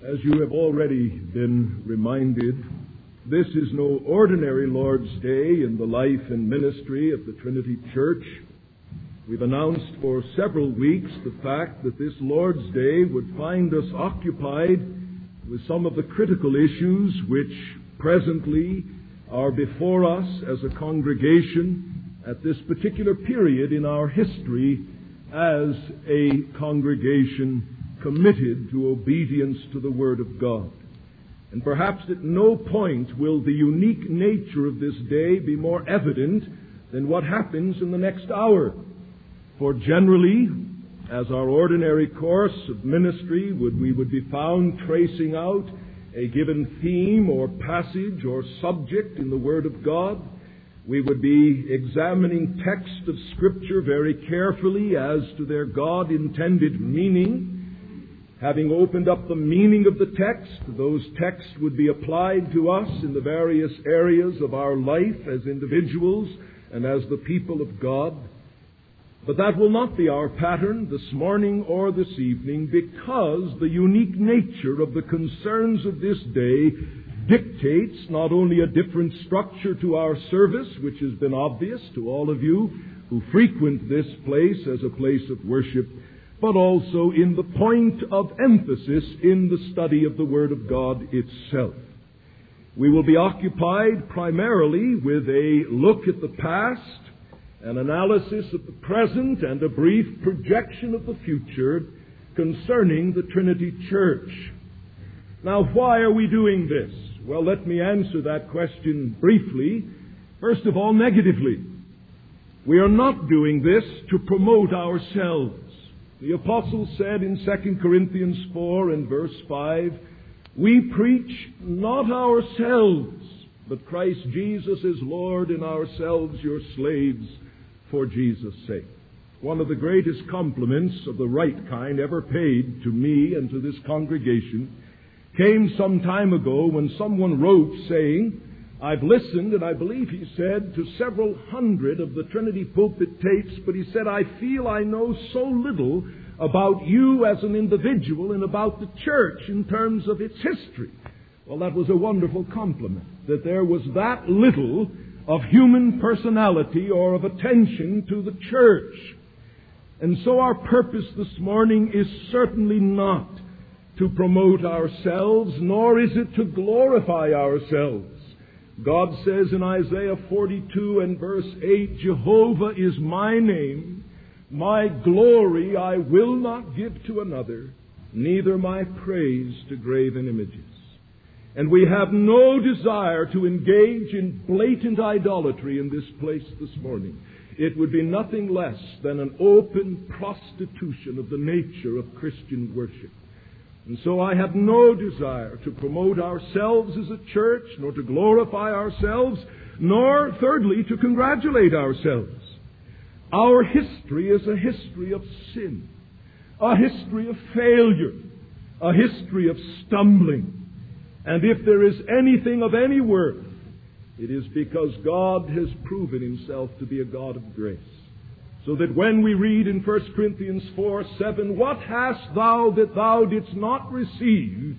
As you have already been reminded, this is no ordinary Lord's Day in the life and ministry of the Trinity Church. We've announced for several weeks the fact that this Lord's Day would find us occupied with some of the critical issues which presently are before us as a congregation at this particular period in our history as a congregation committed to obedience to the Word of God. And perhaps at no point will the unique nature of this day be more evident than what happens in the next hour. For generally, as our ordinary course of ministry, we would be found tracing out a given theme or passage or subject in the Word of God. We would be examining texts of Scripture very carefully as to their God-intended meaning. Having opened up the meaning of the text, those texts would be applied to us in the various areas of our life as individuals and as the people of God. But that will not be our pattern this morning or this evening, because the unique nature of the concerns of this day dictates not only a different structure to our service, which has been obvious to all of you who frequent this place as a place of worship, but also in the point of emphasis in the study of the Word of God itself. We will be occupied primarily with a look at the past, an analysis of the present, and a brief projection of the future concerning the Trinity Church. Now, why are we doing this? Well, let me answer that question briefly. First of all, negatively. We are not doing this to promote ourselves. The apostle said in 2 Corinthians 4 and verse 5, "We preach not ourselves, but Christ Jesus is Lord, and ourselves your slaves for Jesus' sake." One of the greatest compliments of the right kind ever paid to me and to this congregation came some time ago when someone wrote saying, "I've listened," and I believe he said, "to several hundred of the Trinity pulpit tapes, but he said, I feel I know so little about you as an individual and about the church in terms of its history." Well, that was a wonderful compliment, that there was that little of human personality or of attention to the church. And so our purpose this morning is certainly not to promote ourselves, nor is it to glorify ourselves. God says in Isaiah 42 and verse 8, "Jehovah is my name, my glory I will not give to another, neither my praise to graven images." And we have no desire to engage in blatant idolatry in this place this morning. It would be nothing less than an open prostitution of the nature of Christian worship. And so I have no desire to promote ourselves as a church, nor to glorify ourselves, nor, thirdly, to congratulate ourselves. Our history is a history of sin, a history of failure, a history of stumbling. And if there is anything of any worth, it is because God has proven Himself to be a God of grace. So that when we read in 1 Corinthians 4:7, "What hast thou that thou didst not receive?"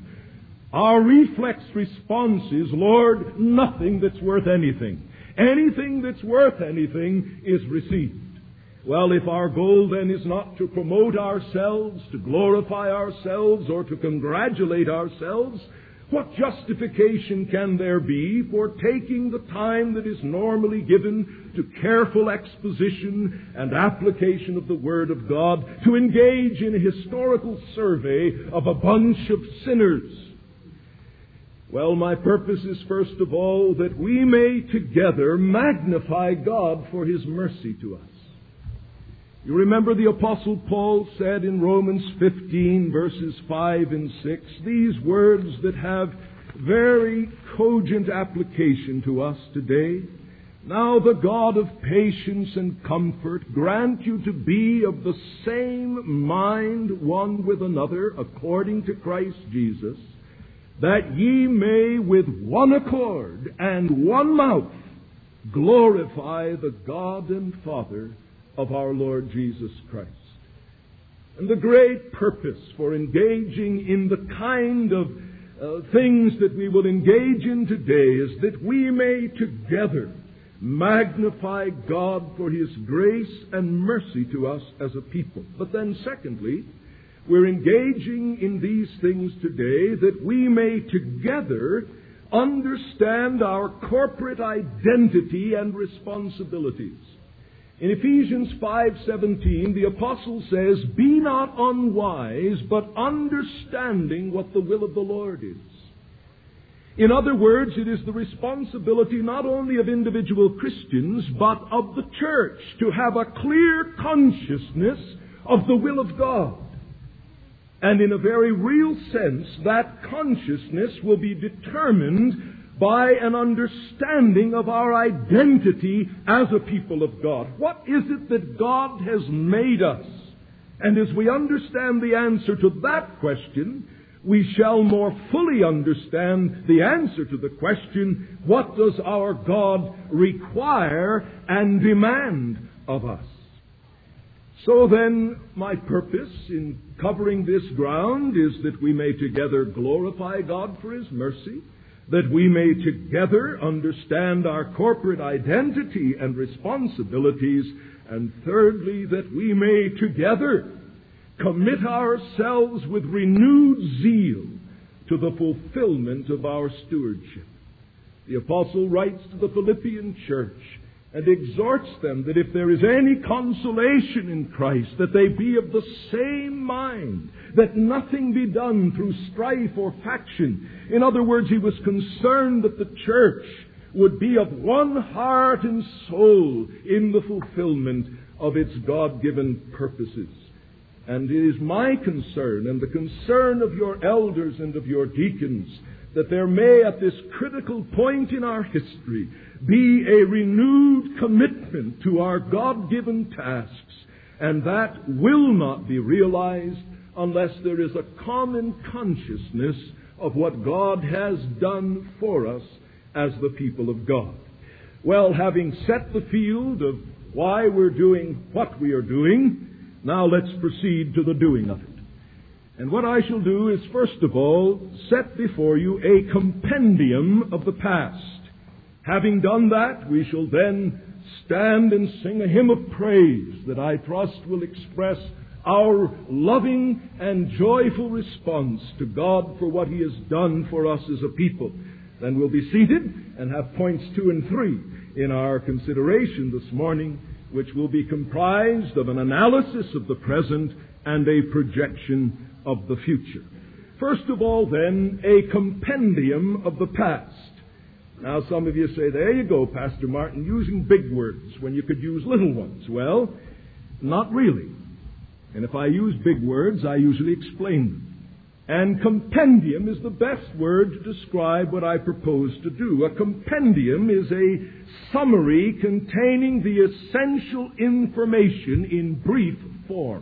our reflex response is, "Lord, nothing that's worth anything. Anything that's worth anything is received." Well, if our goal then is not to promote ourselves, to glorify ourselves, or to congratulate ourselves, what justification can there be for taking the time that is normally given to careful exposition and application of the Word of God to engage in a historical survey of a bunch of sinners? Well, my purpose is first of all that we may together magnify God for His mercy to us. You remember the Apostle Paul said in Romans 15, verses 5 and 6, these words that have very cogent application to us today. "Now the God of patience and comfort grant you to be of the same mind one with another, according to Christ Jesus, that ye may with one accord and one mouth glorify the God and Father of our Lord Jesus Christ." And the great purpose for engaging in the kind of things that we will engage in today is that we may together magnify God for His grace and mercy to us as a people. But then secondly, we're engaging in these things today that we may together understand our corporate identity and responsibilities. In Ephesians 5:17, the apostle says, "Be not unwise, but understanding what the will of the Lord is." In other words, it is the responsibility not only of individual Christians, but of the church to have a clear consciousness of the will of God. And in a very real sense, that consciousness will be determined by an understanding of our identity as a people of God. What is it that God has made us? And as we understand the answer to that question, we shall more fully understand the answer to the question, what does our God require and demand of us? So then, my purpose in covering this ground is that we may together glorify God for His mercy, that we may together understand our corporate identity and responsibilities, and thirdly, that we may together commit ourselves with renewed zeal to the fulfillment of our stewardship. The apostle writes to the Philippian church and exhorts them that if there is any consolation in Christ, that they be of the same mind, that nothing be done through strife or faction. In other words, he was concerned that the church would be of one heart and soul in the fulfillment of its God-given purposes. And it is my concern and the concern of your elders and of your deacons that there may, at this critical point in our history, be a renewed commitment to our God-given tasks, and that will not be realized unless there is a common consciousness of what God has done for us as the people of God. Well, having set the field of why we're doing what we are doing, now let's proceed to the doing of it. And what I shall do is, first of all, set before you a compendium of the past. Having done that, we shall then stand and sing a hymn of praise that I trust will express our loving and joyful response to God for what He has done for us as a people. Then we'll be seated and have points 2 and 3 in our consideration this morning, which will be comprised of an analysis of the present and a projection of the future. First of all, then, a compendium of the past. Now, some of you say, there you go, Pastor Martin, using big words when you could use little ones. Well, not really. And if I use big words, I usually explain them. And compendium is the best word to describe what I propose to do. A compendium is a summary containing the essential information in brief form.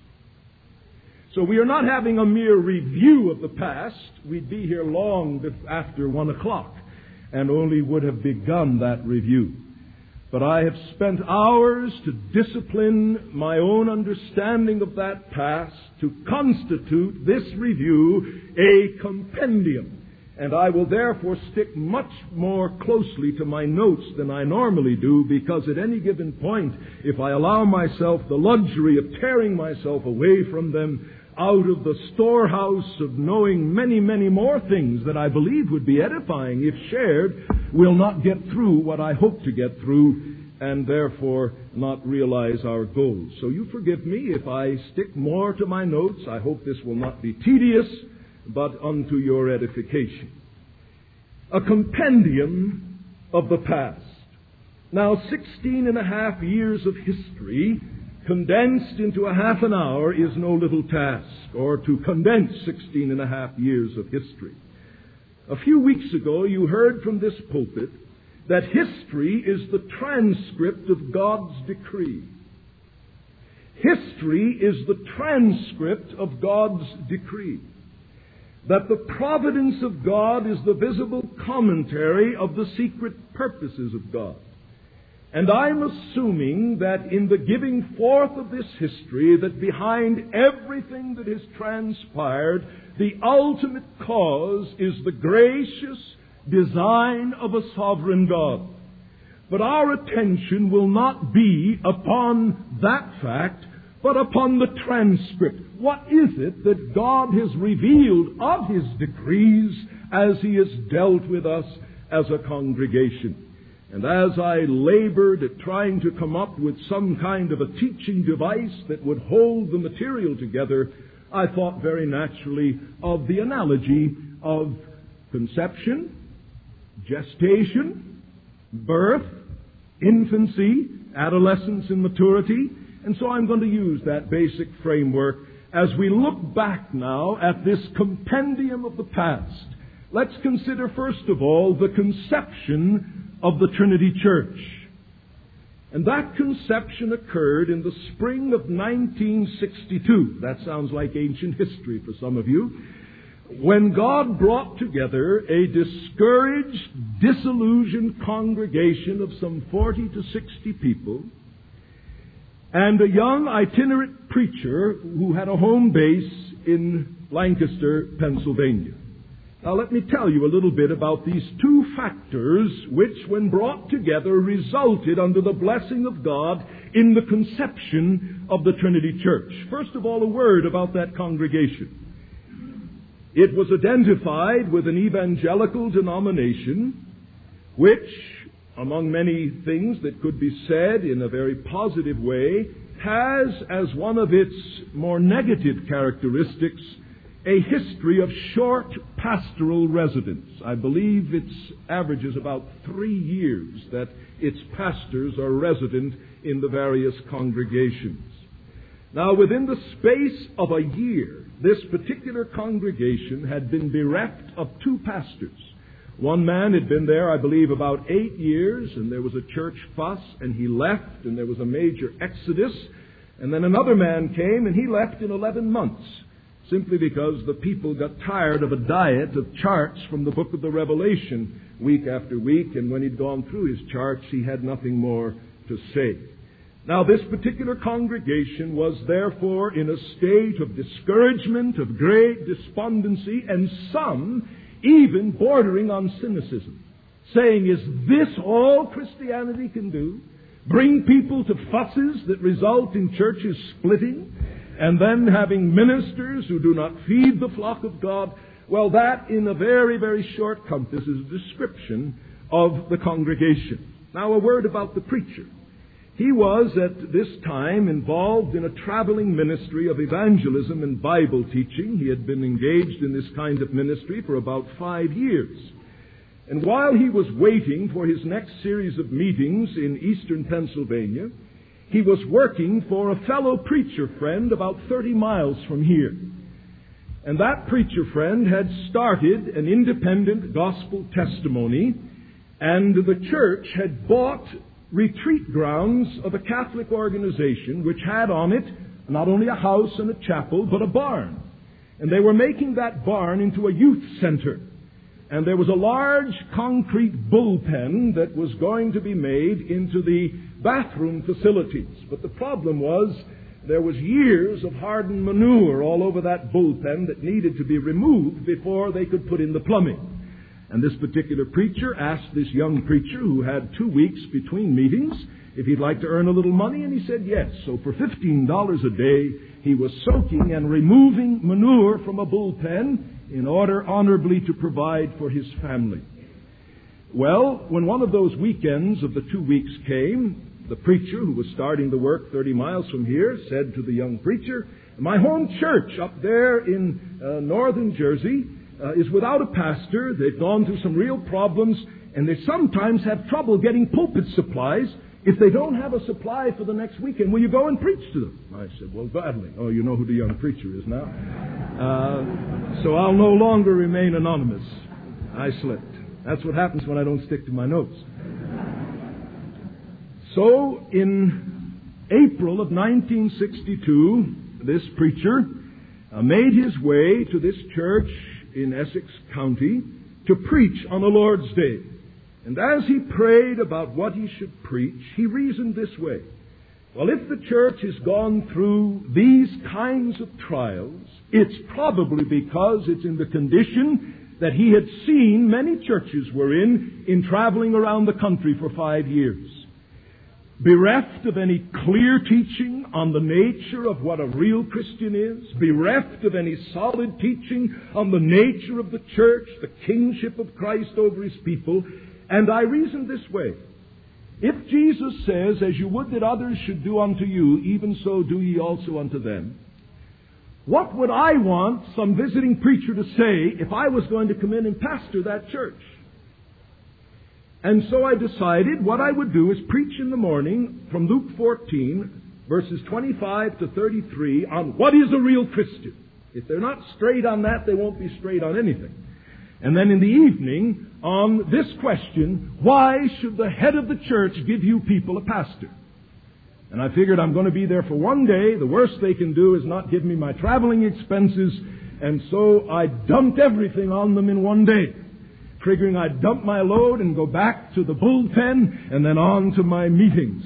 So we are not having a mere review of the past. We'd be here long after 1 o'clock and only would have begun that review. But I have spent hours to discipline my own understanding of that past to constitute this review a compendium. And I will therefore stick much more closely to my notes than I normally do, because at any given point, if I allow myself the luxury of tearing myself away from them, out of the storehouse of knowing many, many more things that I believe would be edifying if shared, will not get through what I hope to get through, and therefore not realize our goals. So you forgive me if I stick more to my notes. I hope this will not be tedious, but unto your edification. A compendium of the past. Now, 16 and a half years of history condensed into a half an hour is no little task, or to condense 16 and a half years of history. A few weeks ago, you heard from this pulpit that history is the transcript of God's decree. History is the transcript of God's decree. That the providence of God is the visible commentary of the secret purposes of God. And I'm assuming that in the giving forth of this history, that behind everything that has transpired, the ultimate cause is the gracious design of a sovereign God. But our attention will not be upon that fact, but upon the transcript. What is it that God has revealed of His decrees as He has dealt with us as a congregation? And as I labored at trying to come up with some kind of a teaching device that would hold the material together, I thought very naturally of the analogy of conception, gestation, birth, infancy, adolescence, and maturity. And so I'm going to use that basic framework as we look back now at this compendium of the past. Let's consider, first of all, the conception of the Trinity Church. And that conception occurred in the spring of 1962. That sounds like ancient history for some of you. When God brought together a discouraged, disillusioned congregation of some 40 to 60 people, and a young itinerant preacher who had a home base in Lancaster, Pennsylvania. Now let me tell you a little bit about these two factors which, when brought together, resulted under the blessing of God in the conception of the Trinity Church. First of all, a word about that congregation. It was identified with an evangelical denomination which, among many things that could be said in a very positive way, has as one of its more negative characteristics a history of short pastoral residence. I believe its average is about 3 years that its pastors are resident in the various congregations. Now, within the space of a year, this particular congregation had been bereft of 2 pastors. One man had been there, I believe, about 8 years, and there was a church fuss, and he left, and there was a major exodus. And then another man came, and he left in 11 months, simply because the people got tired of a diet of charts from the book of the Revelation week after week, and when he'd gone through his charts, he had nothing more to say. Now, this particular congregation was therefore in a state of discouragement, of great despondency, and some even bordering on cynicism, saying, is this all Christianity can do? Bring people to fusses that result in churches splitting, and then having ministers who do not feed the flock of God? Well, that in a very, very short compass is a description of the congregation. Now, a word about the preacher. He was at this time involved in a traveling ministry of evangelism and Bible teaching. He had been engaged in this kind of ministry for about 5 years. And while he was waiting for his next series of meetings in eastern Pennsylvania, he was working for a fellow preacher friend about 30 miles from here. And that preacher friend had started an independent gospel testimony, and the church had bought retreat grounds of a Catholic organization which had on it not only a house and a chapel, but a barn. And they were making that barn into a youth center. And there was a large concrete bullpen that was going to be made into the bathroom facilities. But the problem was there was years of hardened manure all over that bullpen that needed to be removed before they could put in the plumbing. And this particular preacher asked this young preacher, who had 2 weeks between meetings, if he'd like to earn a little money, and he said yes. So for $15 a day, he was soaking and removing manure from a bullpen in order honorably to provide for his family. Well, when one of those weekends of the 2 weeks came, the preacher, who was starting the work 30 miles from here, said to the young preacher, my home church up there in northern Jersey is without a pastor. They've gone through some real problems, and they sometimes have trouble getting pulpit supplies. If they don't have a supply for the next weekend, will you go and preach to them? I said, well, gladly. Oh, you know who the young preacher is now. So I'll no longer remain anonymous. I slipped. That's what happens when I don't stick to my notes. So in April of 1962, this preacher made his way to this church in Essex County to preach on the Lord's Day. And as he prayed about what he should preach, he reasoned this way. Well, if the church has gone through these kinds of trials, it's probably because it's in the condition that he had seen many churches were in traveling around the country for 5 years. Bereft of any clear teaching on the nature of what a real Christian is, bereft of any solid teaching on the nature of the church, the kingship of Christ over his people, and I reasoned this way. If Jesus says, as you would that others should do unto you, even so do ye also unto them, what would I want some visiting preacher to say if I was going to come in and pastor that church? And so I decided what I would do is preach in the morning from Luke 14, verses 25 to 33, on what is a real Christian. If they're not straight on that, they won't be straight on anything. And then in the evening, on this question, why should the head of the church give you people a pastor? And I figured I'm going to be there for one day. The worst they can do is not give me my traveling expenses. And so I dumped everything on them in one day, figuring I'd dump my load and go back to the bullpen and then on to my meetings.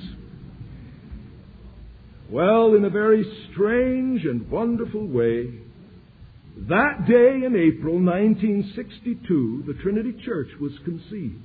Well, in a very strange and wonderful way, that day in April 1962, the Trinity Church was conceived.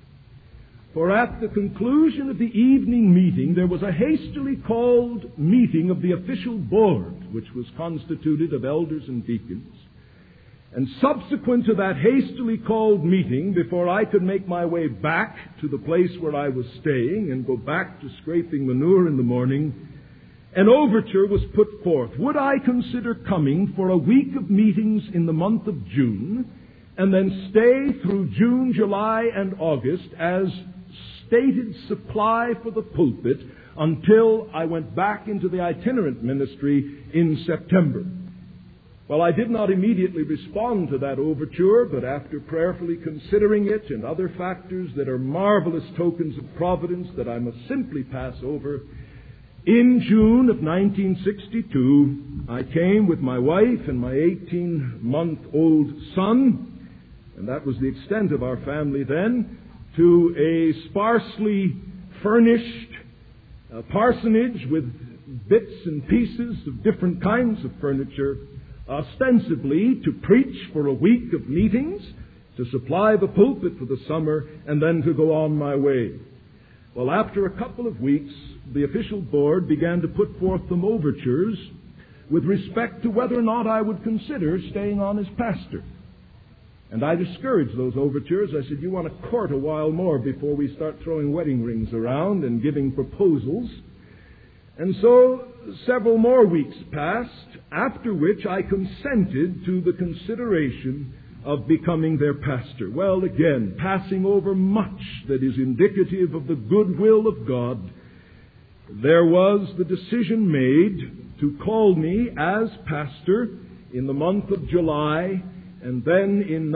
For at the conclusion of the evening meeting, there was a hastily called meeting of the official board, which was constituted of elders and deacons. And subsequent to that hastily called meeting, before I could make my way back to the place where I was staying and go back to scraping manure in the morning, an overture was put forth. Would I consider coming for a week of meetings in the month of June, and then stay through June, July, and August as stated supply for the pulpit until I went back into the itinerant ministry in September? Well, I did not immediately respond to that overture, but after prayerfully considering it and other factors that are marvelous tokens of providence that I must simply pass over, in June of 1962, I came with my wife and my 18-month-old son, and that was the extent of our family then, to a sparsely furnished parsonage with bits and pieces of different kinds of furniture, ostensibly to preach for a week of meetings, to supply the pulpit for the summer, and then to go on my way. Well, after a couple of weeks, the official board began to put forth some overtures with respect to whether or not I would consider staying on as pastor. And I discouraged those overtures. I said, you want to court a while more before we start throwing wedding rings around and giving proposals. And so several more weeks passed, after which I consented to the consideration of becoming their pastor. Well, again, passing over much that is indicative of the goodwill of God, there was the decision made to call me as pastor in the month of July, and then in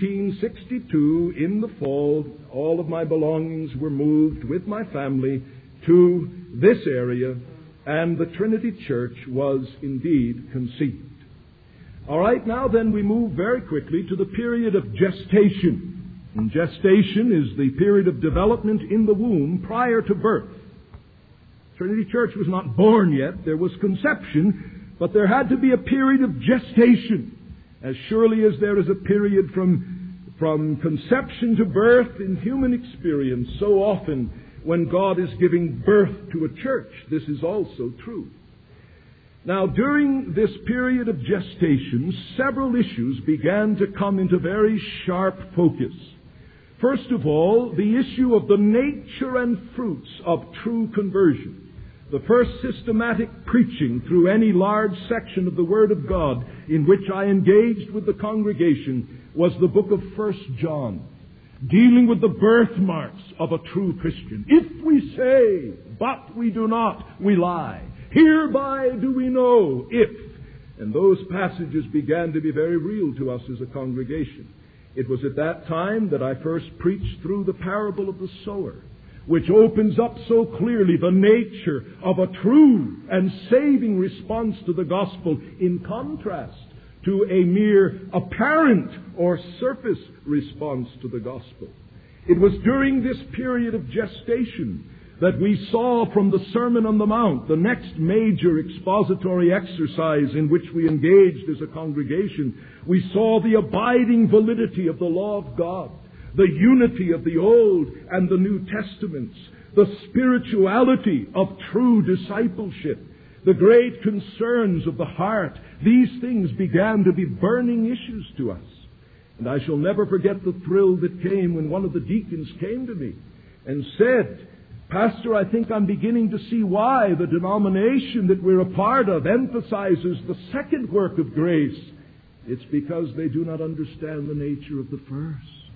1962, in the fall, all of my belongings were moved with my family to this area, and the Trinity Church was indeed conceived. All right, now then we move very quickly to the period of gestation. And gestation is the period of development in the womb prior to birth. Trinity Church was not born yet. There was conception, but there had to be a period of gestation. As surely as there is a period from conception to birth in human experience, so often when God is giving birth to a church, this is also true. Now, during this period of gestation, several issues began to come into very sharp focus. First of all, the issue of the nature and fruits of true conversion. The first systematic preaching through any large section of the Word of God in which I engaged with the congregation was the book of 1 John, dealing with the birthmarks of a true Christian. If we say, but we do not, we lie. Hereby do we know if. And those passages began to be very real to us as a congregation. It was at that time that I first preached through the parable of the sower, which opens up so clearly the nature of a true and saving response to the gospel in contrast to a mere apparent or surface response to the gospel. It was during this period of gestation that we saw from the Sermon on the Mount, the next major expository exercise in which we engaged as a congregation, we saw the abiding validity of the law of God, the unity of the Old and the New Testaments, the spirituality of true discipleship, the great concerns of the heart. These things began to be burning issues to us. And I shall never forget the thrill that came when one of the deacons came to me and said, "Pastor, I think I'm beginning to see why the denomination that we're a part of emphasizes the second work of grace. It's because they do not understand the nature of the first."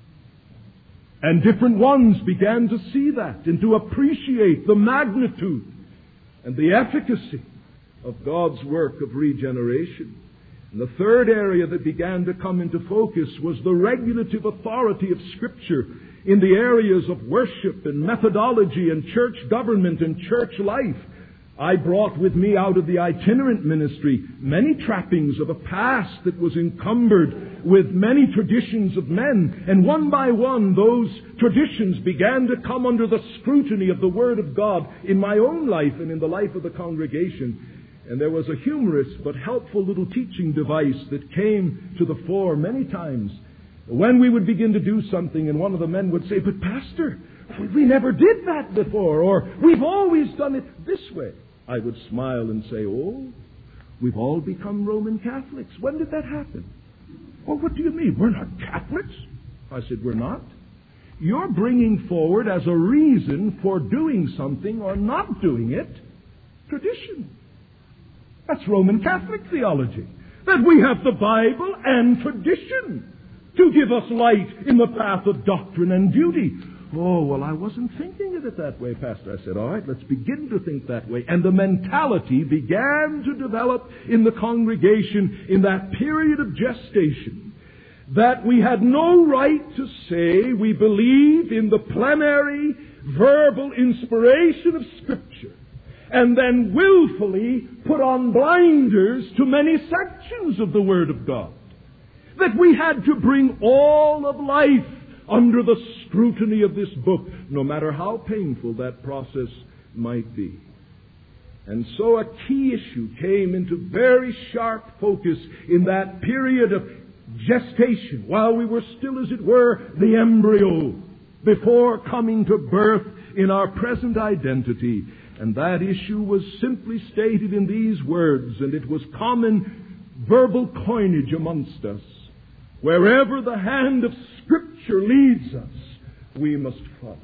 And different ones began to see that and to appreciate the magnitude and the efficacy of God's work of regeneration. And the third area that began to come into focus was the regulative authority of Scripture in the areas of worship and methodology and church government and church life. I brought with me out of the itinerant ministry many trappings of a past that was encumbered with many traditions of men. And one by one, those traditions began to come under the scrutiny of the Word of God in my own life and in the life of the congregation. And there was a humorous but helpful little teaching device that came to the fore many times when we would begin to do something and one of the men would say, "But Pastor, we never did that before," or "We've always done it this way." I would smile and say, "Oh, we've all become Roman Catholics. When did that happen?" "Well, what do you mean? We're not Catholics." I said, "We're not. You're bringing forward as a reason for doing something or not doing it, tradition. That's Roman Catholic theology. That we have the Bible and tradition to give us light in the path of doctrine and duty." "Oh, well, I wasn't thinking of it that way, Pastor." I said, "All right, let's begin to think that way." And the mentality began to develop in the congregation in that period of gestation that we had no right to say we believe in the plenary verbal inspiration of Scripture and then willfully put on blinders to many sections of the Word of God. That we had to bring all of life under the scrutiny of this book, no matter how painful that process might be. And so a key issue came into very sharp focus in that period of gestation, while we were still, as it were, the embryo, before coming to birth in our present identity. And that issue was simply stated in these words, and it was common verbal coinage amongst us. Wherever the hand of Scripture leads us, we must follow.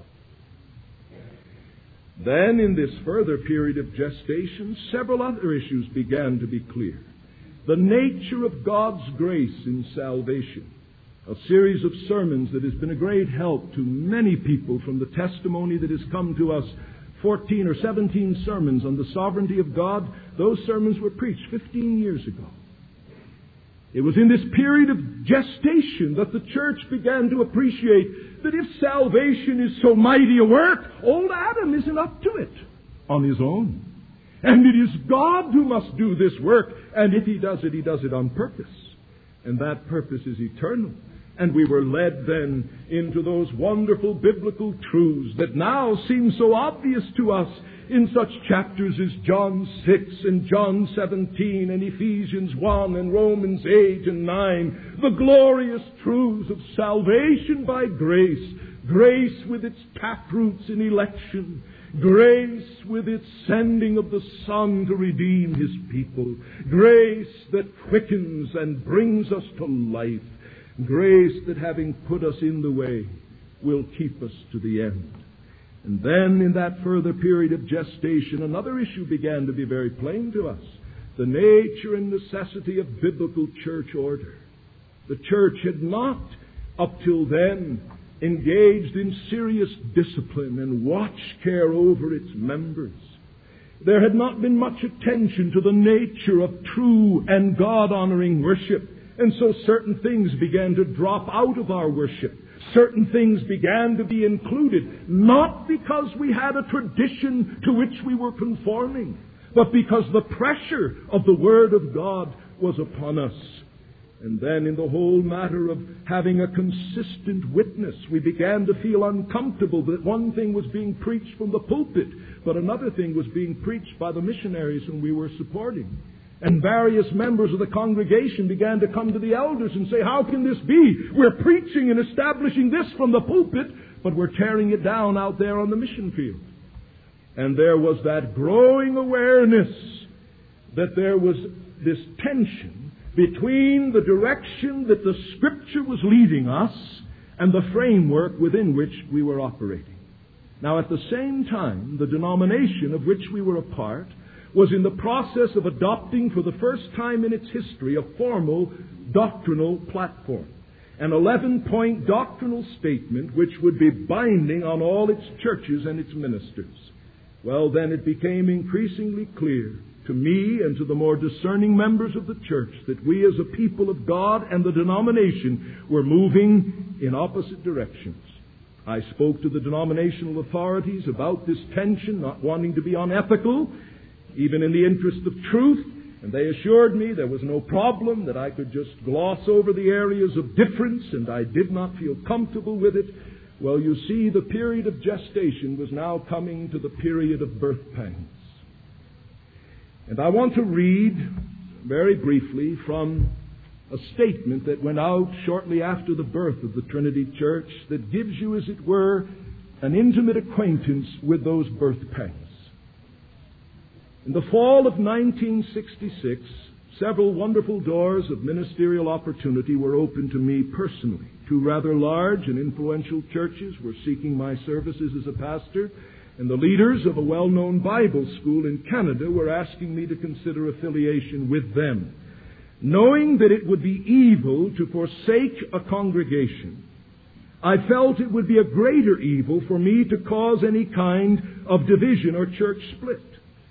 Then, in this further period of gestation, several other issues began to be clear. The nature of God's grace in salvation. A series of sermons that has been a great help to many people from the testimony that has come to us. 14 or 17 sermons on the sovereignty of God. Those sermons were preached 15 years ago. It was in this period of gestation that the church began to appreciate that if salvation is so mighty a work, old Adam isn't up to it on his own. And it is God who must do this work, and if He does it on purpose. And that purpose is eternal. And we were led then into those wonderful biblical truths that now seem so obvious to us in such chapters as John 6 and John 17 and Ephesians 1 and Romans 8 and 9. The glorious truths of salvation by grace. Grace with its taproots in election. Grace with its sending of the Son to redeem His people. Grace that quickens and brings us to life. Grace that, having put us in the way, will keep us to the end. And then in that further period of gestation, another issue began to be very plain to us. The nature and necessity of biblical church order. The church had not, up till then, engaged in serious discipline and watch care over its members. There had not been much attention to the nature of true and God-honoring worship. And so certain things began to drop out of our worship. Certain things began to be included, not because we had a tradition to which we were conforming, but because the pressure of the Word of God was upon us. And then in the whole matter of having a consistent witness, we began to feel uncomfortable that one thing was being preached from the pulpit, but another thing was being preached by the missionaries whom we were supporting. And various members of the congregation began to come to the elders and say, how can this be? We're preaching and establishing this from the pulpit, but we're tearing it down out there on the mission field. And there was that growing awareness that there was this tension between the direction that the Scripture was leading us and the framework within which we were operating. Now, at the same time, the denomination of which we were a part was in the process of adopting for the first time in its history a formal doctrinal platform, an 11-point doctrinal statement which would be binding on all its churches and its ministers. Well, then it became increasingly clear to me and to the more discerning members of the church that we as a people of God and the denomination were moving in opposite directions. I spoke to the denominational authorities about this tension, not wanting to be unethical, even in the interest of truth, and they assured me there was no problem, that I could just gloss over the areas of difference, and I did not feel comfortable with it. Well, you see, the period of gestation was now coming to the period of birth pangs. And I want to read very briefly from a statement that went out shortly after the birth of the Trinity Church that gives you, as it were, an intimate acquaintance with those birth pangs. In the fall of 1966, several wonderful doors of ministerial opportunity were opened to me personally. Two rather large and influential churches were seeking my services as a pastor, and the leaders of a well-known Bible school in Canada were asking me to consider affiliation with them. Knowing that it would be evil to forsake a congregation, I felt it would be a greater evil for me to cause any kind of division or church split.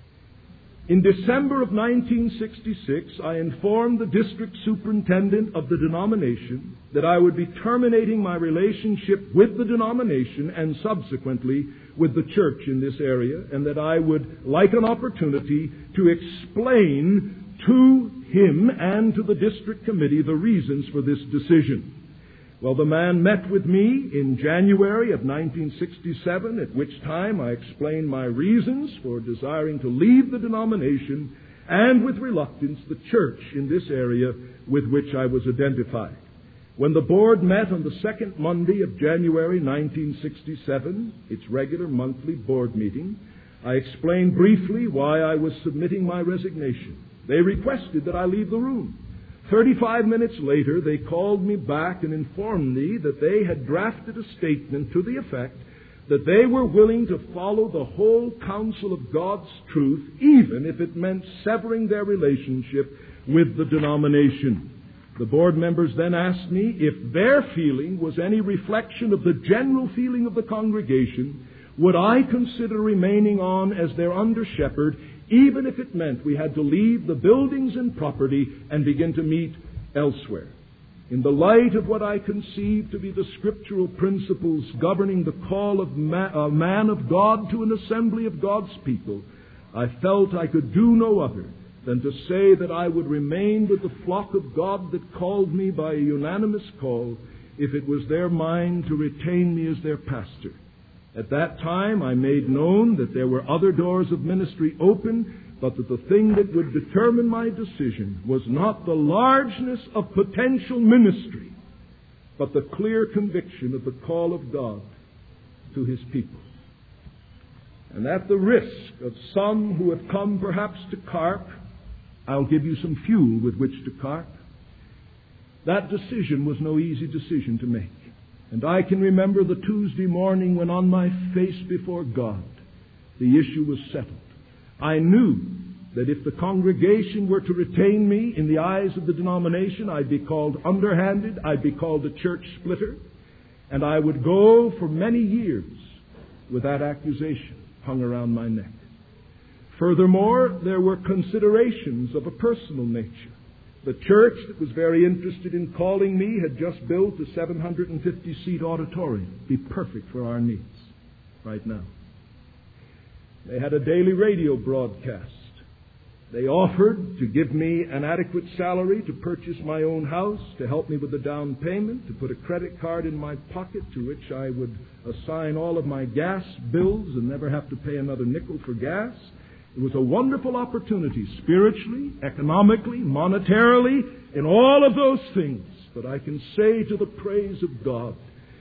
In December of 1966, I informed the district superintendent of the denomination that I would be terminating my relationship with the denomination and subsequently with the church in this area, and that I would like an opportunity to explain to him and to the district committee the reasons for this decision. Well, the man met with me in January of 1967, at which time I explained my reasons for desiring to leave the denomination and, with reluctance, the church in this area with which I was identified. When the board met on the second Monday of January 1967, its regular monthly board meeting, I explained briefly why I was submitting my resignation. They requested that I leave the room. 35 minutes later, they called me back and informed me that they had drafted a statement to the effect that they were willing to follow the whole counsel of God's truth, even if it meant severing their relationship with the denomination. The board members then asked me if their feeling was any reflection of the general feeling of the congregation, would I consider remaining on as their under-shepherd, even if it meant we had to leave the buildings and property and begin to meet elsewhere. In the light of what I conceived to be the scriptural principles governing the call of a man of God to an assembly of God's people, I felt I could do no other than to say that I would remain with the flock of God that called me by a unanimous call if it was their mind to retain me as their pastor. At that time, I made known that there were other doors of ministry open, but that the thing that would determine my decision was not the largeness of potential ministry, but the clear conviction of the call of God to His people. And at the risk of some who have come perhaps to carp, I'll give you some fuel with which to carp. That decision was no easy decision to make. And I can remember the Tuesday morning when on my face before God, the issue was settled. I knew that if the congregation were to retain me in the eyes of the denomination, I'd be called underhanded, I'd be called a church splitter, and I would go for many years with that accusation hung around my neck. Furthermore, there were considerations of a personal nature. The church that was very interested in calling me had just built a 750-seat auditorium. Be perfect for our needs right now. They had a daily radio broadcast. They offered to give me an adequate salary to purchase my own house, to help me with the down payment, to put a credit card in my pocket to which I would assign all of my gas bills and never have to pay another nickel for gas. It was a wonderful opportunity, spiritually, economically, monetarily, in all of those things. But I can say to the praise of God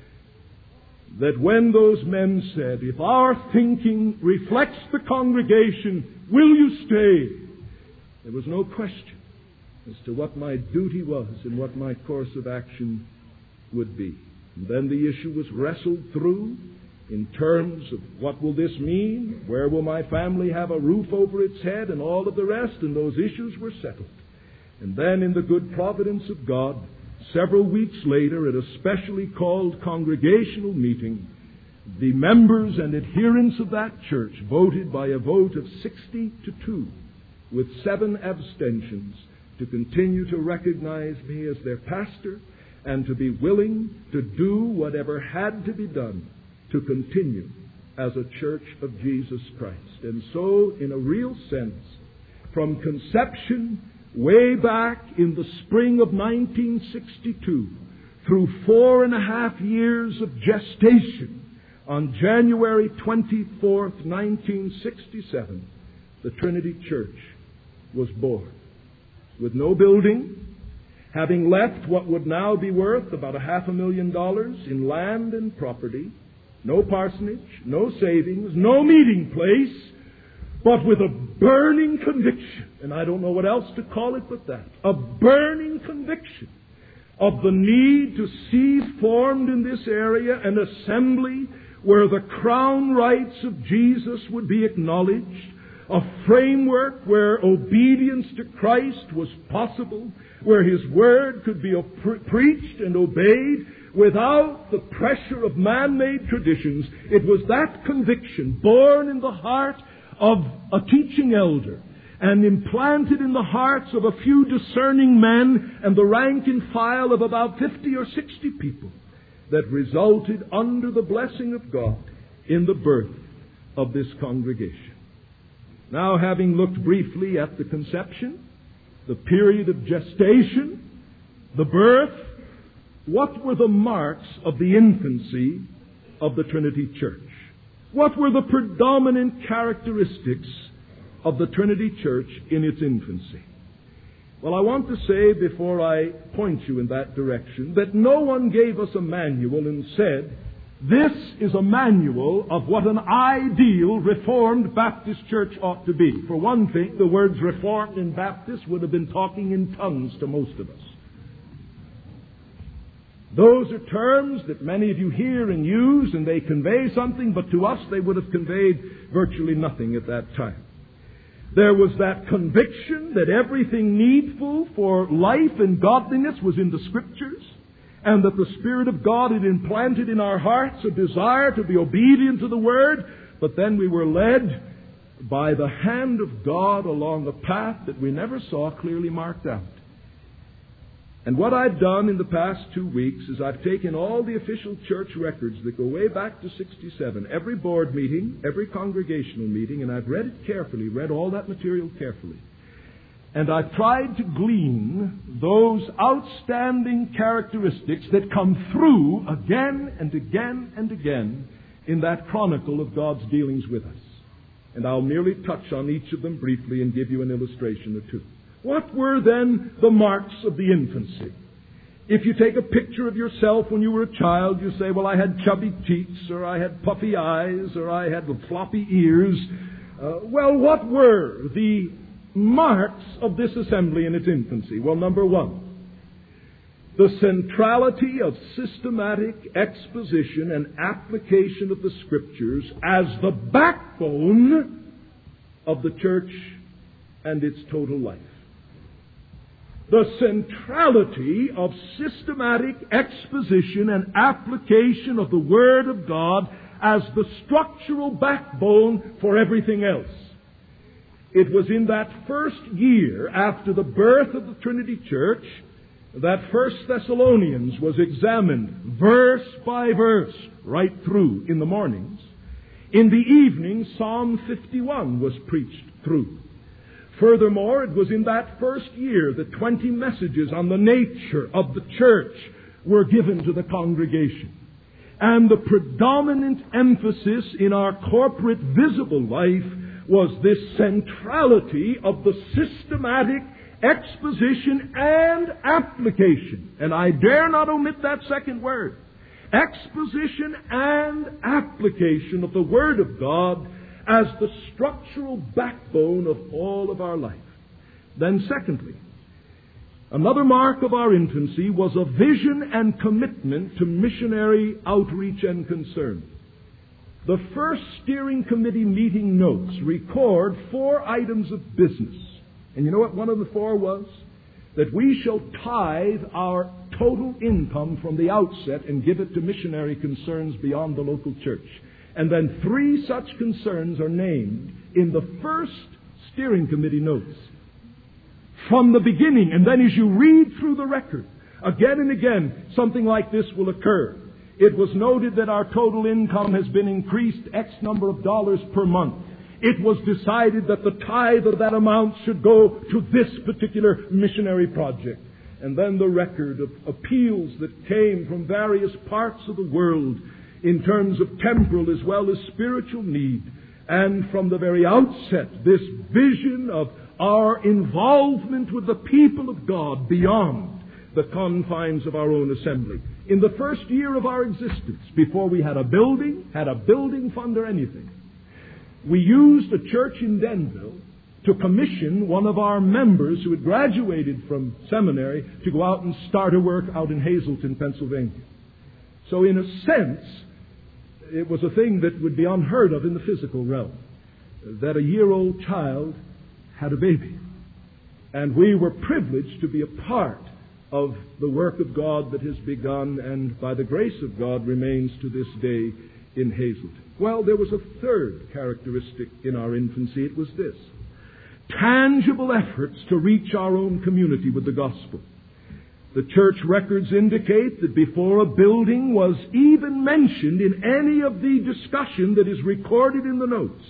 that when those men said, if our thinking reflects the congregation, will you stay? There was no question as to what my duty was and what my course of action would be. And then the issue was wrestled through in terms of what will this mean, where will my family have a roof over its head, and all of the rest, and those issues were settled. And then in the good providence of God, several weeks later, at a specially called congregational meeting, the members and adherents of that church voted by a vote of 60-2, with 7 abstentions, to continue to recognize me as their pastor and to be willing to do whatever had to be done to continue as a church of Jesus Christ. And so, in a real sense, from conception way back in the spring of 1962 through 4.5 years of gestation, on January 24th, 1967, the Trinity Church was born. With no building, having left what would now be worth about $500,000 in land and property, no parsonage, no savings, no meeting place, but with a burning conviction, and I don't know what else to call it but that, a burning conviction of the need to see formed in this area an assembly where the crown rights of Jesus would be acknowledged, a framework where obedience to Christ was possible, where His Word could be preached and obeyed without the pressure of man-made traditions. It was that conviction born in the heart of a teaching elder and implanted in the hearts of a few discerning men and the rank and file of about 50 or 60 people that resulted under the blessing of God in the birth of this congregation. Now, having looked briefly at the conception, the period of gestation, the birth, what were the marks of the infancy of the Trinity Church? What were the predominant characteristics of the Trinity Church in its infancy? Well, I want to say before I point you in that direction that no one gave us a manual and said, this is a manual of what an ideal Reformed Baptist church ought to be. For one thing, the words Reformed and Baptist would have been talking in tongues to most of us. Those are terms that many of you hear and use, and they convey something, but to us they would have conveyed virtually nothing at that time. There was that conviction that everything needful for life and godliness was in the Scriptures, and that the Spirit of God had implanted in our hearts a desire to be obedient to the Word, but then we were led by the hand of God along a path that we never saw clearly marked out. And what I've done in the past 2 weeks is I've taken all the official church records that go way back to 67, every board meeting, every congregational meeting, and I've read it carefully, read all that material carefully. And I've tried to glean those outstanding characteristics that come through again and again and again in that chronicle of God's dealings with us. And I'll merely touch on each of them briefly and give you an illustration or two. What were then the marks of the infancy? If you take a picture of yourself when you were a child, you say, well, I had chubby cheeks, or I had puffy eyes, or I had floppy ears. Well, what were the marks of this assembly in its infancy? Well, number one, the centrality of systematic exposition and application of the Scriptures as the backbone of the church and its total life. The centrality of systematic exposition and application of the Word of God as the structural backbone for everything else. It was in that first year after the birth of the Trinity Church that 1 Thessalonians was examined verse by verse right through in the mornings. In the evening, Psalm 51 was preached through. Furthermore, it was in that first year that 20 messages on the nature of the church were given to the congregation. And the predominant emphasis in our corporate visible life was this centrality of the systematic exposition and application. And I dare not omit that second word. Exposition and application of the Word of God as the structural backbone of all of our life. Then secondly, another mark of our infancy was a vision and commitment to missionary outreach and concern. The first steering committee meeting notes record 4 items of business. And you know what one of the 4 was? That we shall tithe our total income from the outset and give it to missionary concerns beyond the local church. And then 3 such concerns are named in the first steering committee notes. From the beginning, and then as you read through the record, again and again, something like this will occur. It was noted that our total income has been increased X number of dollars per month. It was decided that the tithe of that amount should go to this particular missionary project. And then the record of appeals that came from various parts of the world in terms of temporal as well as spiritual need. And from the very outset, this vision of our involvement with the people of God beyond the confines of our own assembly. In the first year of our existence, before we had a building fund or anything, we used a church in Denville to commission one of our members who had graduated from seminary to go out and start a work out in Hazleton, Pennsylvania. So in a sense, it was a thing that would be unheard of in the physical realm, that a year-old child had a baby. And we were privileged to be a part of the work of God that has begun and by the grace of God remains to this day in Hazleton. Well, there was a third characteristic in our infancy. It was this: tangible efforts to reach our own community with the gospel. The church records indicate that before a building was even mentioned in any of the discussion that is recorded in the notes,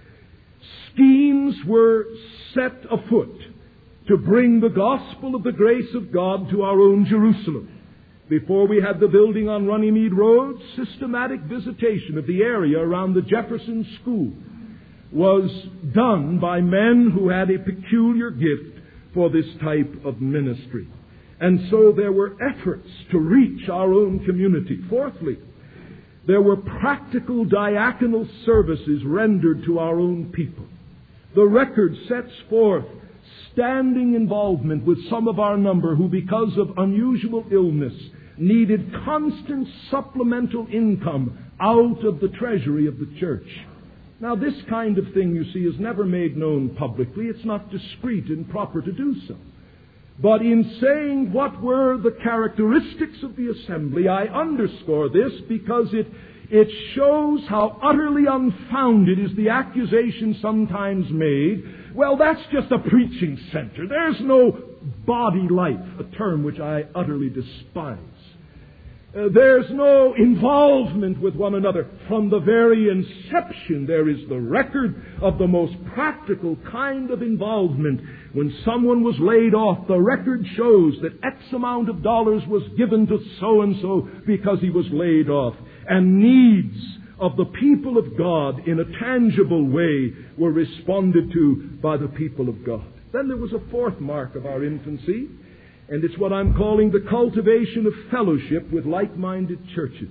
schemes were set afoot to bring the gospel of the grace of God to our own Jerusalem. Before we had the building on Runnymede Road, systematic visitation of the area around the Jefferson School was done by men who had a peculiar gift for this type of ministry. And so there were efforts to reach our own community. Fourthly, there were practical diaconal services rendered to our own people. The record sets forth standing involvement with some of our number who, because of unusual illness, needed constant supplemental income out of the treasury of the church. Now, this kind of thing, you see, is never made known publicly. It's not discreet and proper to do so. But in saying what were the characteristics of the assembly, I underscore this because it shows how utterly unfounded is the accusation sometimes made. Well, that's just a preaching center. There's no body life, a term which I utterly despise. There's no involvement with one another. From the very inception, there is the record of the most practical kind of involvement. When someone was laid off, the record shows that X amount of dollars was given to so-and-so because he was laid off. And needs of the people of God in a tangible way were responded to by the people of God. Then there was a fourth mark of our infancy, and it's what I'm calling the cultivation of fellowship with like-minded churches.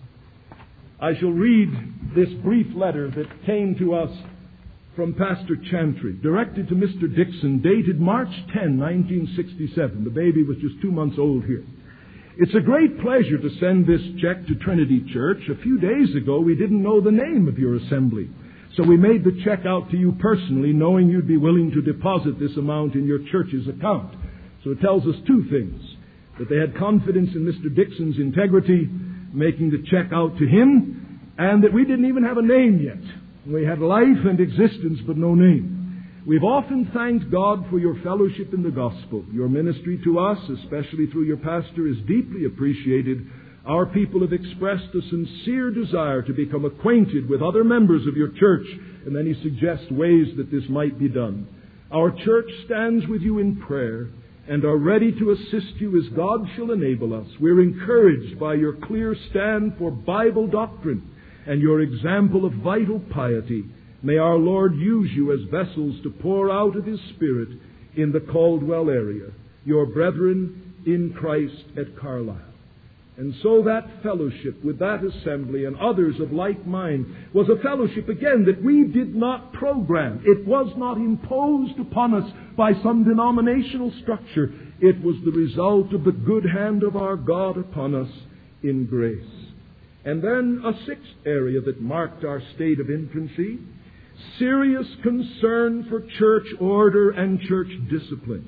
I shall read this brief letter that came to us from Pastor Chantry, directed to Mr. Dixon, dated March 10, 1967. The baby was just 2 months old here. It's a great pleasure to send this check to Trinity Church. A few days ago, we didn't know the name of your assembly. So we made the check out to you personally, knowing you'd be willing to deposit this amount in your church's account. So it tells us 2 things: that they had confidence in Mr. Dixon's integrity, making the check out to him, and that we didn't even have a name yet. We had life and existence, but no name. We've often thanked God for your fellowship in the gospel. Your ministry to us, especially through your pastor, is deeply appreciated. Our people have expressed a sincere desire to become acquainted with other members of your church, and then he suggests ways that this might be done. Our church stands with you in prayer and are ready to assist you as God shall enable us. We're encouraged by your clear stand for Bible doctrine and your example of vital piety. May our Lord use you as vessels to pour out of His Spirit in the Caldwell area, your brethren in Christ at Carlisle. And so that fellowship with that assembly and others of like mind was a fellowship, again, that we did not program. It was not imposed upon us by some denominational structure. It was the result of the good hand of our God upon us in grace. And then a sixth area that marked our state of infancy: serious concern for church order and church discipline.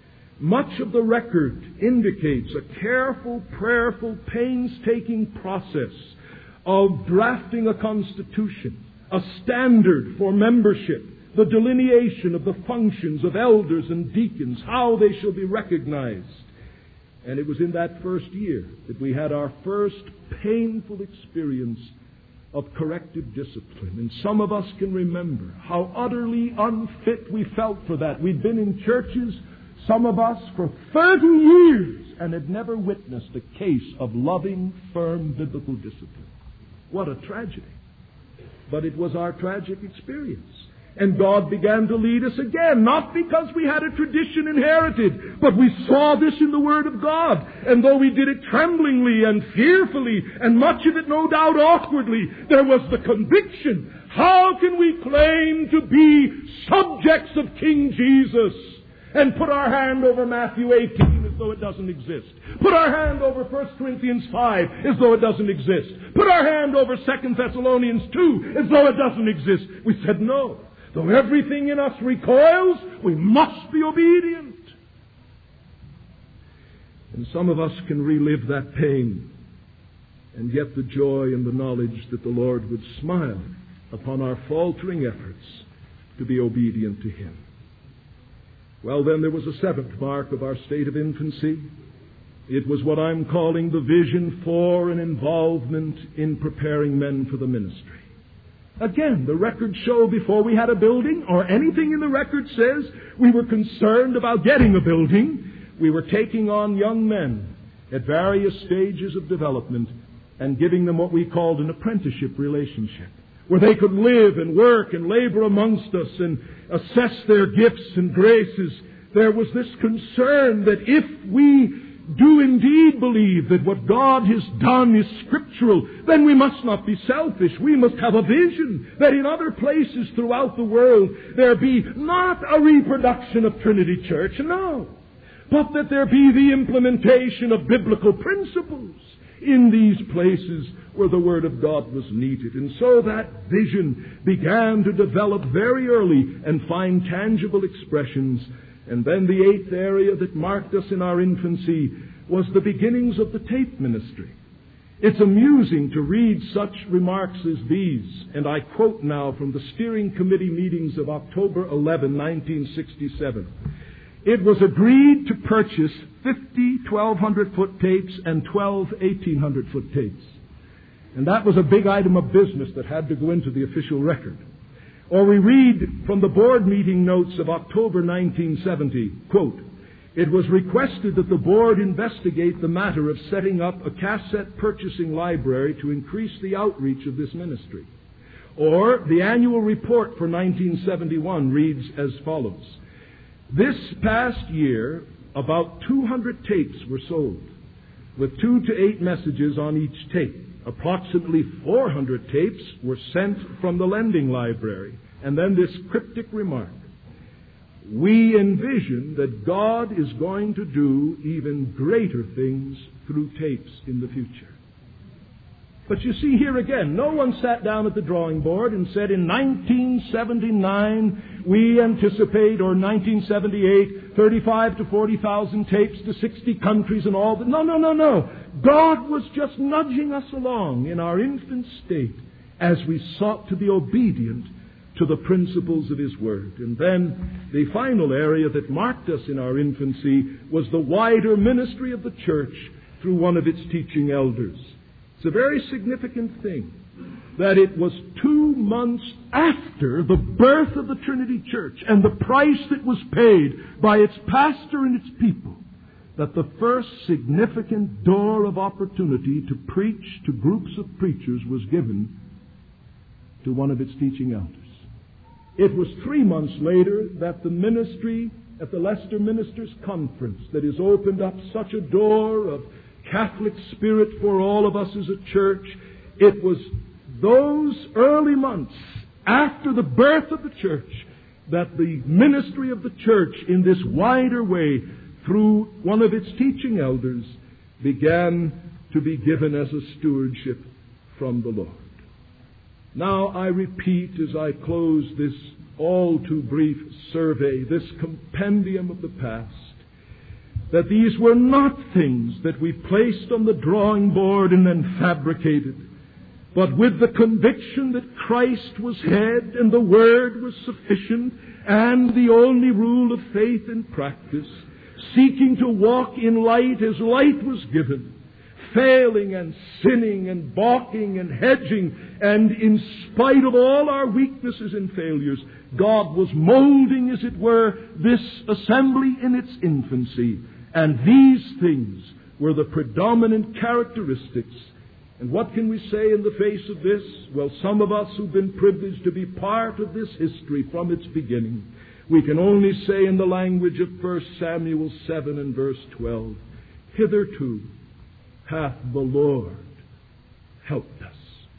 Much of the record indicates a careful, prayerful, painstaking process of drafting a constitution, a standard for membership, the delineation of the functions of elders and deacons, how they shall be recognized. And it was in that first year that we had our first painful experience of corrective discipline. And some of us can remember how utterly unfit we felt for that. We'd been in churches, some of us, for 30 years and had never witnessed a case of loving, firm biblical discipline. What a tragedy. But it was our tragic experience. And God began to lead us again, not because we had a tradition inherited, but we saw this in the Word of God. And though we did it tremblingly and fearfully, and much of it no doubt awkwardly, there was the conviction: how can we claim to be subjects of King Jesus and put our hand over Matthew 18 as though it doesn't exist? Put our hand over 1 Corinthians 5 as though it doesn't exist? Put our hand over 2 Thessalonians 2 as though it doesn't exist? We said no. Though everything in us recoils, we must be obedient. And some of us can relive that pain, and yet the joy and the knowledge that the Lord would smile upon our faltering efforts to be obedient to Him. Well, then there was a seventh mark of our state of infancy. It was what I'm calling the vision for and involvement in preparing men for the ministry. Again, the records show before we had a building, or anything in the record says we were concerned about getting a building, we were taking on young men at various stages of development and giving them what we called an apprenticeship relationship, where they could live and work and labor amongst us and assess their gifts and graces. There was this concern that if we do indeed believe that what God has done is scriptural, then we must not be selfish. We must have a vision that in other places throughout the world there be not a reproduction of Trinity Church, no, but that there be the implementation of biblical principles in these places where the Word of God was needed. And so that vision began to develop very early and find tangible expressions. And then the eighth area that marked us in our infancy was the beginnings of the tape ministry. It's amusing to read such remarks as these, and I quote now from the steering committee meetings of October 11, 1967. It was agreed to purchase 50 1,200-foot tapes and 12 1,800-foot tapes. And that was a big item of business that had to go into the official record. Or we read from the board meeting notes of October 1970, quote, "It was requested that the board investigate the matter of setting up a cassette purchasing library to increase the outreach of this ministry." Or the annual report for 1971 reads as follows: "This past year, about 200 tapes were sold, with 2 to 8 messages on each tape. Approximately 400 tapes were sent from the lending library." And then this cryptic remark: "We envision that God is going to do even greater things through tapes in the future." But you see here again, no one sat down at the drawing board and said, in 1979 we anticipate, or 1978, 35 to 40,000 tapes to 60 countries and all that. No. God was just nudging us along in our infant state as we sought to be obedient to the principles of His Word. And then the final area that marked us in our infancy was the wider ministry of the church through one of its teaching elders. It's a very significant thing. that it was 2 months after the birth of the Trinity Church and the price that was paid by its pastor and its people, that the first significant door of opportunity to preach to groups of preachers was given to one of its teaching elders. It was 3 months later that the ministry at the Leicester Ministers' Conference that has opened up such a door of Catholic spirit for all of us as a church. It was those early months after the birth of the church that the ministry of the church in this wider way through one of its teaching elders began to be given as a stewardship from the Lord. Now I repeat as I close this all too brief survey, this compendium of the past, that these were not things that we placed on the drawing board and then fabricated, but with the conviction that Christ was head and the Word was sufficient and the only rule of faith and practice, seeking to walk in light as light was given, failing and sinning and balking and hedging, and in spite of all our weaknesses and failures, God was molding, as it were, this assembly in its infancy. And these things were the predominant characteristics. And what can we say in the face of this? Well, some of us who've been privileged to be part of this history from its beginning, we can only say in the language of 1 Samuel 7 and verse 12, hitherto hath the Lord helped us.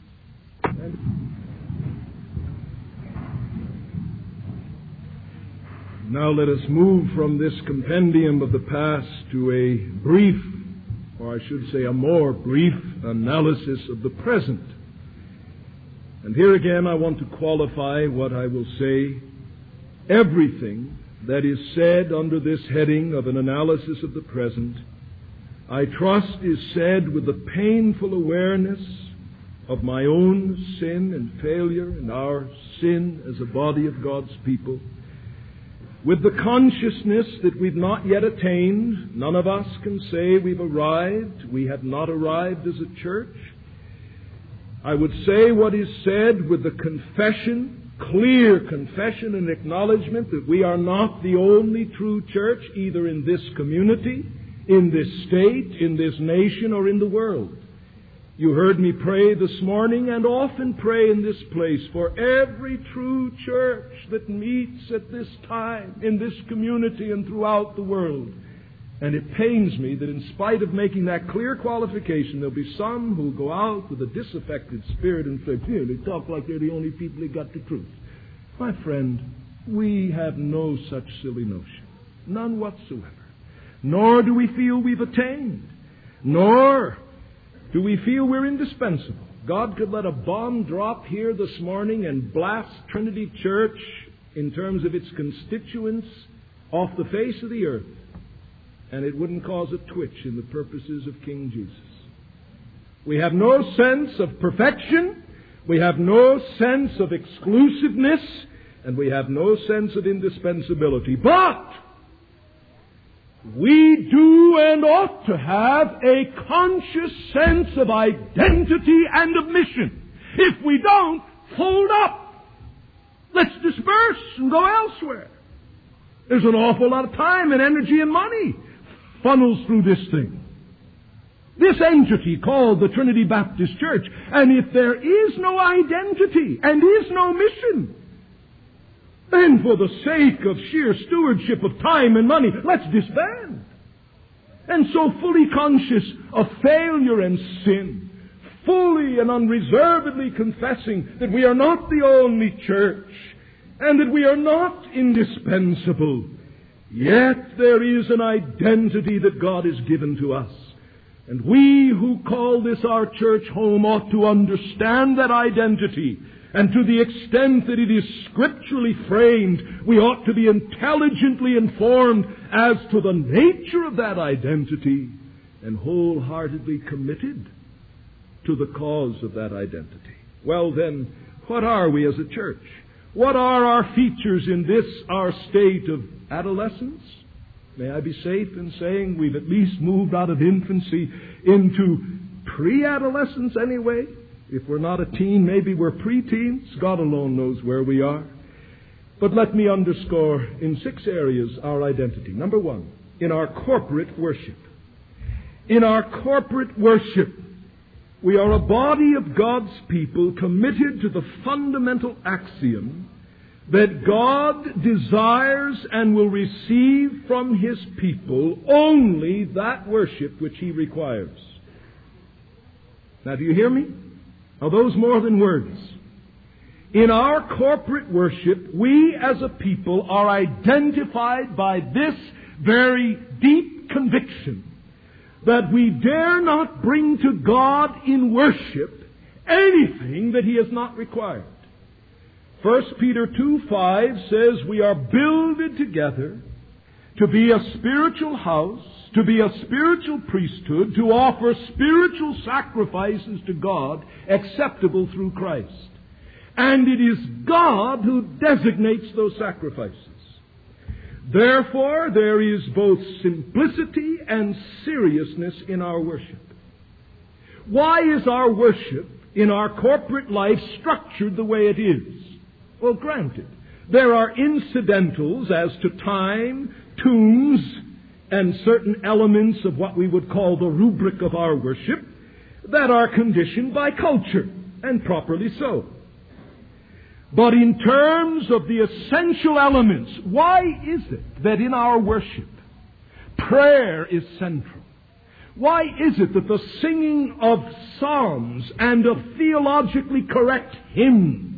Now let us move from this compendium of the past to a brief, or I should say a more brief, analysis of the present. And here again I want to qualify what I will say. Everything that is said under this heading of an analysis of the present, I trust is said with the painful awareness of my own sin and failure and our sin as a body of God's people, with the consciousness that we've not yet attained. None of us can say we've arrived. We have not arrived as a church. I would say what is said with the confession, clear confession and acknowledgement that we are not the only true church, either in this community, in this state, in this nation, or in the world. You heard me pray this morning and often pray in this place for every true church that meets at this time in this community and throughout the world. And it pains me that in spite of making that clear qualification, there'll be some who go out with a disaffected spirit and say, here, they talk like they're the only people who got the truth. My friend, we have no such silly notion. None whatsoever. Nor do we feel we've attained. Nor do we feel we're indispensable. God could let a bomb drop here this morning and blast Trinity Church in terms of its constituents off the face of the earth, and it wouldn't cause a twitch in the purposes of King Jesus. We have no sense of perfection, we have no sense of exclusiveness, and we have no sense of indispensability. But we do and ought to have a conscious sense of identity and of mission. If we don't, hold up. Let's disperse and go elsewhere. There's an awful lot of time and energy and money funnels through this thing. This entity called the Trinity Baptist Church. And if there is no identity and is no mission, then for the sake of sheer stewardship of time and money, let's disband. And so fully conscious of failure and sin, fully and unreservedly confessing that we are not the only church and that we are not indispensable, yet there is an identity that God has given to us. And we who call this our church home ought to understand that identity. And to the extent that it is scripturally framed, we ought to be intelligently informed as to the nature of that identity and wholeheartedly committed to the cause of that identity. Well then, what are we as a church? What are our features in this, our state of adolescence? May I be safe in saying we've at least moved out of infancy into pre-adolescence anyway? If we're not a teen, maybe we're preteens. God alone knows where we are. But let me underscore in 6 areas our identity. Number 1, in our corporate worship. In our corporate worship, we are a body of God's people committed to the fundamental axiom that God desires and will receive from His people only that worship which He requires. Now, do you hear me? Are those more than words? In our corporate worship, we as a people are identified by this very deep conviction that we dare not bring to God in worship anything that He has not required. 1 Peter 2:5 says we are builded together to be a spiritual house, to be a spiritual priesthood, to offer spiritual sacrifices to God acceptable through Christ. And it is God who designates those sacrifices. Therefore, there is both simplicity and seriousness in our worship. Why is our worship in our corporate life structured the way it is? Well, granted, there are incidentals as to time, tunes, and certain elements of what we would call the rubric of our worship that are conditioned by culture, and properly so. But in terms of the essential elements, why is it that in our worship, prayer is central? Why is it that the singing of psalms and of theologically correct hymns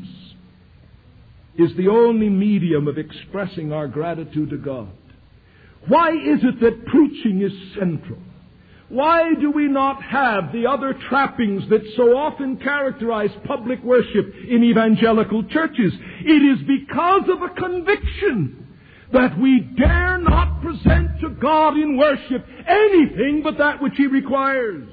is the only medium of expressing our gratitude to God? Why is it that preaching is central? Why do we not have the other trappings that so often characterize public worship in evangelical churches? It is because of a conviction that we dare not present to God in worship anything but that which He requires.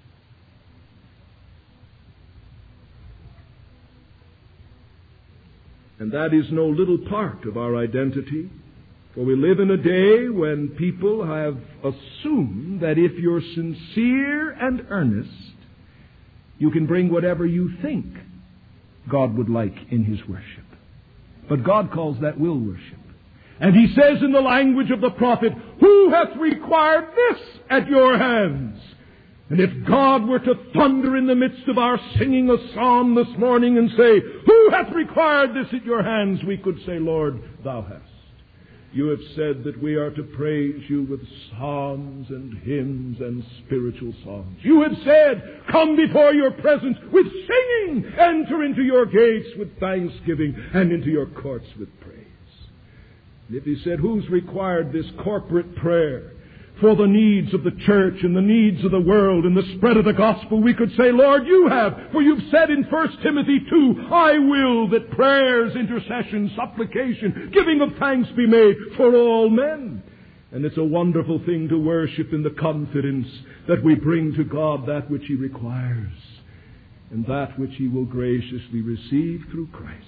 And that is no little part of our identity. For we live in a day when people have assumed that if you're sincere and earnest, you can bring whatever you think God would like in His worship. But God calls that will worship. And He says in the language of the prophet, "Who hath required this at your hands?" And if God were to thunder in the midst of our singing a psalm this morning and say, "Who hath required this at your hands?" we could say, "Lord, Thou hast. You have said that we are to praise You with psalms and hymns and spiritual songs. You have said, come before Your presence with singing, enter into Your gates with thanksgiving, and into Your courts with praise." And if He said, who's required this corporate prayer for the needs of the church and the needs of the world and the spread of the gospel, we could say, "Lord, You have. For You've said in 1 Timothy 2, I will that prayers, intercession, supplication, giving of thanks be made for all men." And it's a wonderful thing to worship in the confidence that we bring to God that which He requires and that which He will graciously receive through Christ.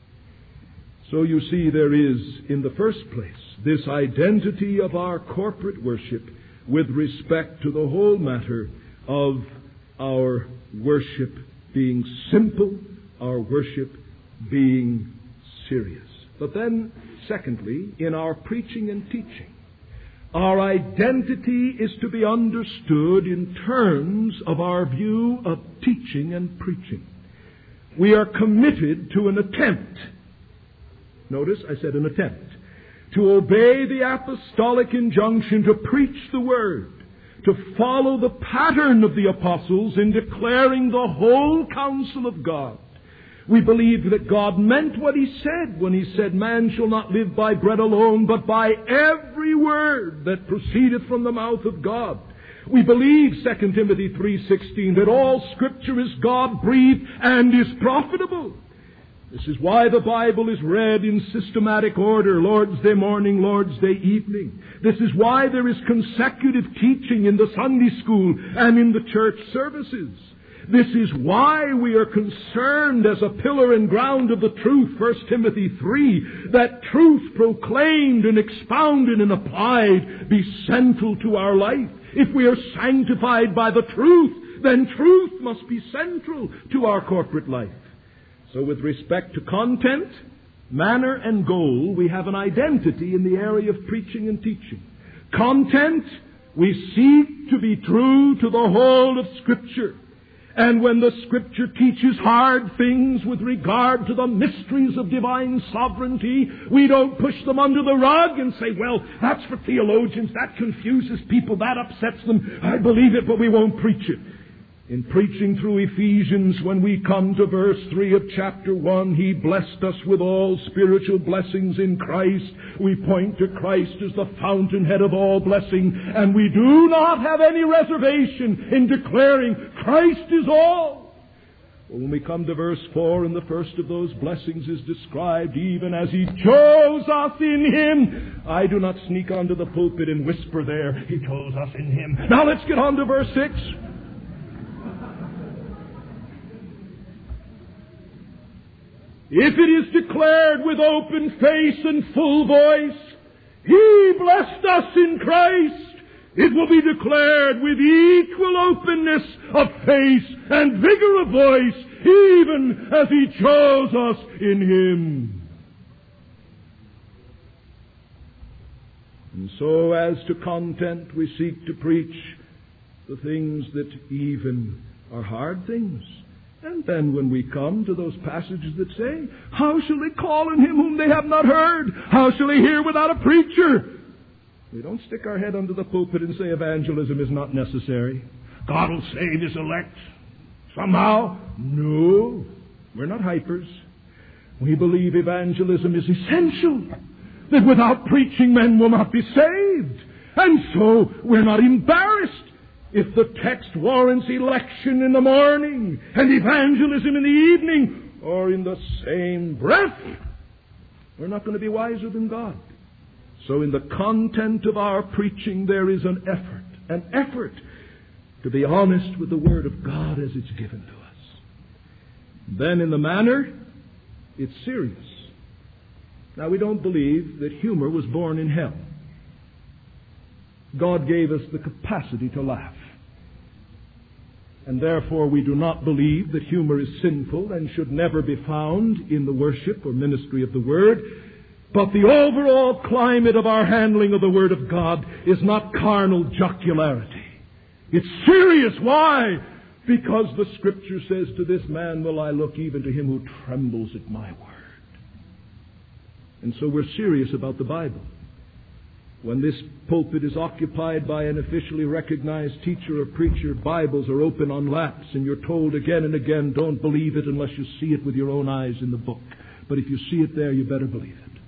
So you see, there is, in the first place, this identity of our corporate worship with respect to the whole matter of our worship being simple, our worship being serious. But then, secondly, in our preaching and teaching, our identity is to be understood in terms of our view of teaching and preaching. We are committed to an attempt. Notice, I said an attempt. To obey the apostolic injunction to preach the Word, to follow the pattern of the apostles in declaring the whole counsel of God. We believe that God meant what He said when He said, "Man shall not live by bread alone, but by every word that proceedeth from the mouth of God." We believe, 2 Timothy 3:16, that all Scripture is God-breathed and is profitable. This is why the Bible is read in systematic order, Lord's Day morning, Lord's Day evening. This is why there is consecutive teaching in the Sunday school and in the church services. This is why we are concerned as a pillar and ground of the truth, 1 Timothy 3, that truth proclaimed and expounded and applied be central to our life. If we are sanctified by the truth, then truth must be central to our corporate life. So with respect to content, manner, and goal, we have an identity in the area of preaching and teaching. Content, we seek to be true to the whole of Scripture. And when the Scripture teaches hard things with regard to the mysteries of divine sovereignty, we don't push them under the rug and say, well, that's for theologians, that confuses people, that upsets them. I believe it, but we won't preach it. In preaching through Ephesians, when we come to verse 3 of chapter 1, He blessed us with all spiritual blessings in Christ. We point to Christ as the fountainhead of all blessing, and we do not have any reservation in declaring Christ is all. Well, when we come to verse 4, and the first of those blessings is described, even as He chose us in Him. I do not sneak onto the pulpit and whisper there, He chose us in Him. Now let's get on to verse 6. If it is declared with open face and full voice, He blessed us in Christ, it will be declared with equal openness of face and vigor of voice, even as He chose us in Him. And so as to content, we seek to preach the things that even are hard things. And then when we come to those passages that say, how shall they call on Him whom they have not heard? How shall they hear without a preacher? We don't stick our head under the pulpit and say evangelism is not necessary. God will save His elect somehow. No, we're not hypers. We believe evangelism is essential, that without preaching men will not be saved. And so we're not embarrassed if the text warrants election in the morning and evangelism in the evening, or in the same breath. We're not going to be wiser than God. So in the content of our preaching there is an effort to be honest with the Word of God as it's given to us. Then in the manner, it's serious. Now we don't believe that humor was born in hell. God gave us the capacity to laugh. And therefore we do not believe that humor is sinful and should never be found in the worship or ministry of the Word. But the overall climate of our handling of the Word of God is not carnal jocularity. It's serious. Why? Because the Scripture says, to this man will I look, even to him who trembles at my word. And so we're serious about the Bible. When this pulpit is occupied by an officially recognized teacher or preacher, Bibles are open on laps, and you're told again and again, don't believe it unless you see it with your own eyes in the book. But if you see it there, you better believe it.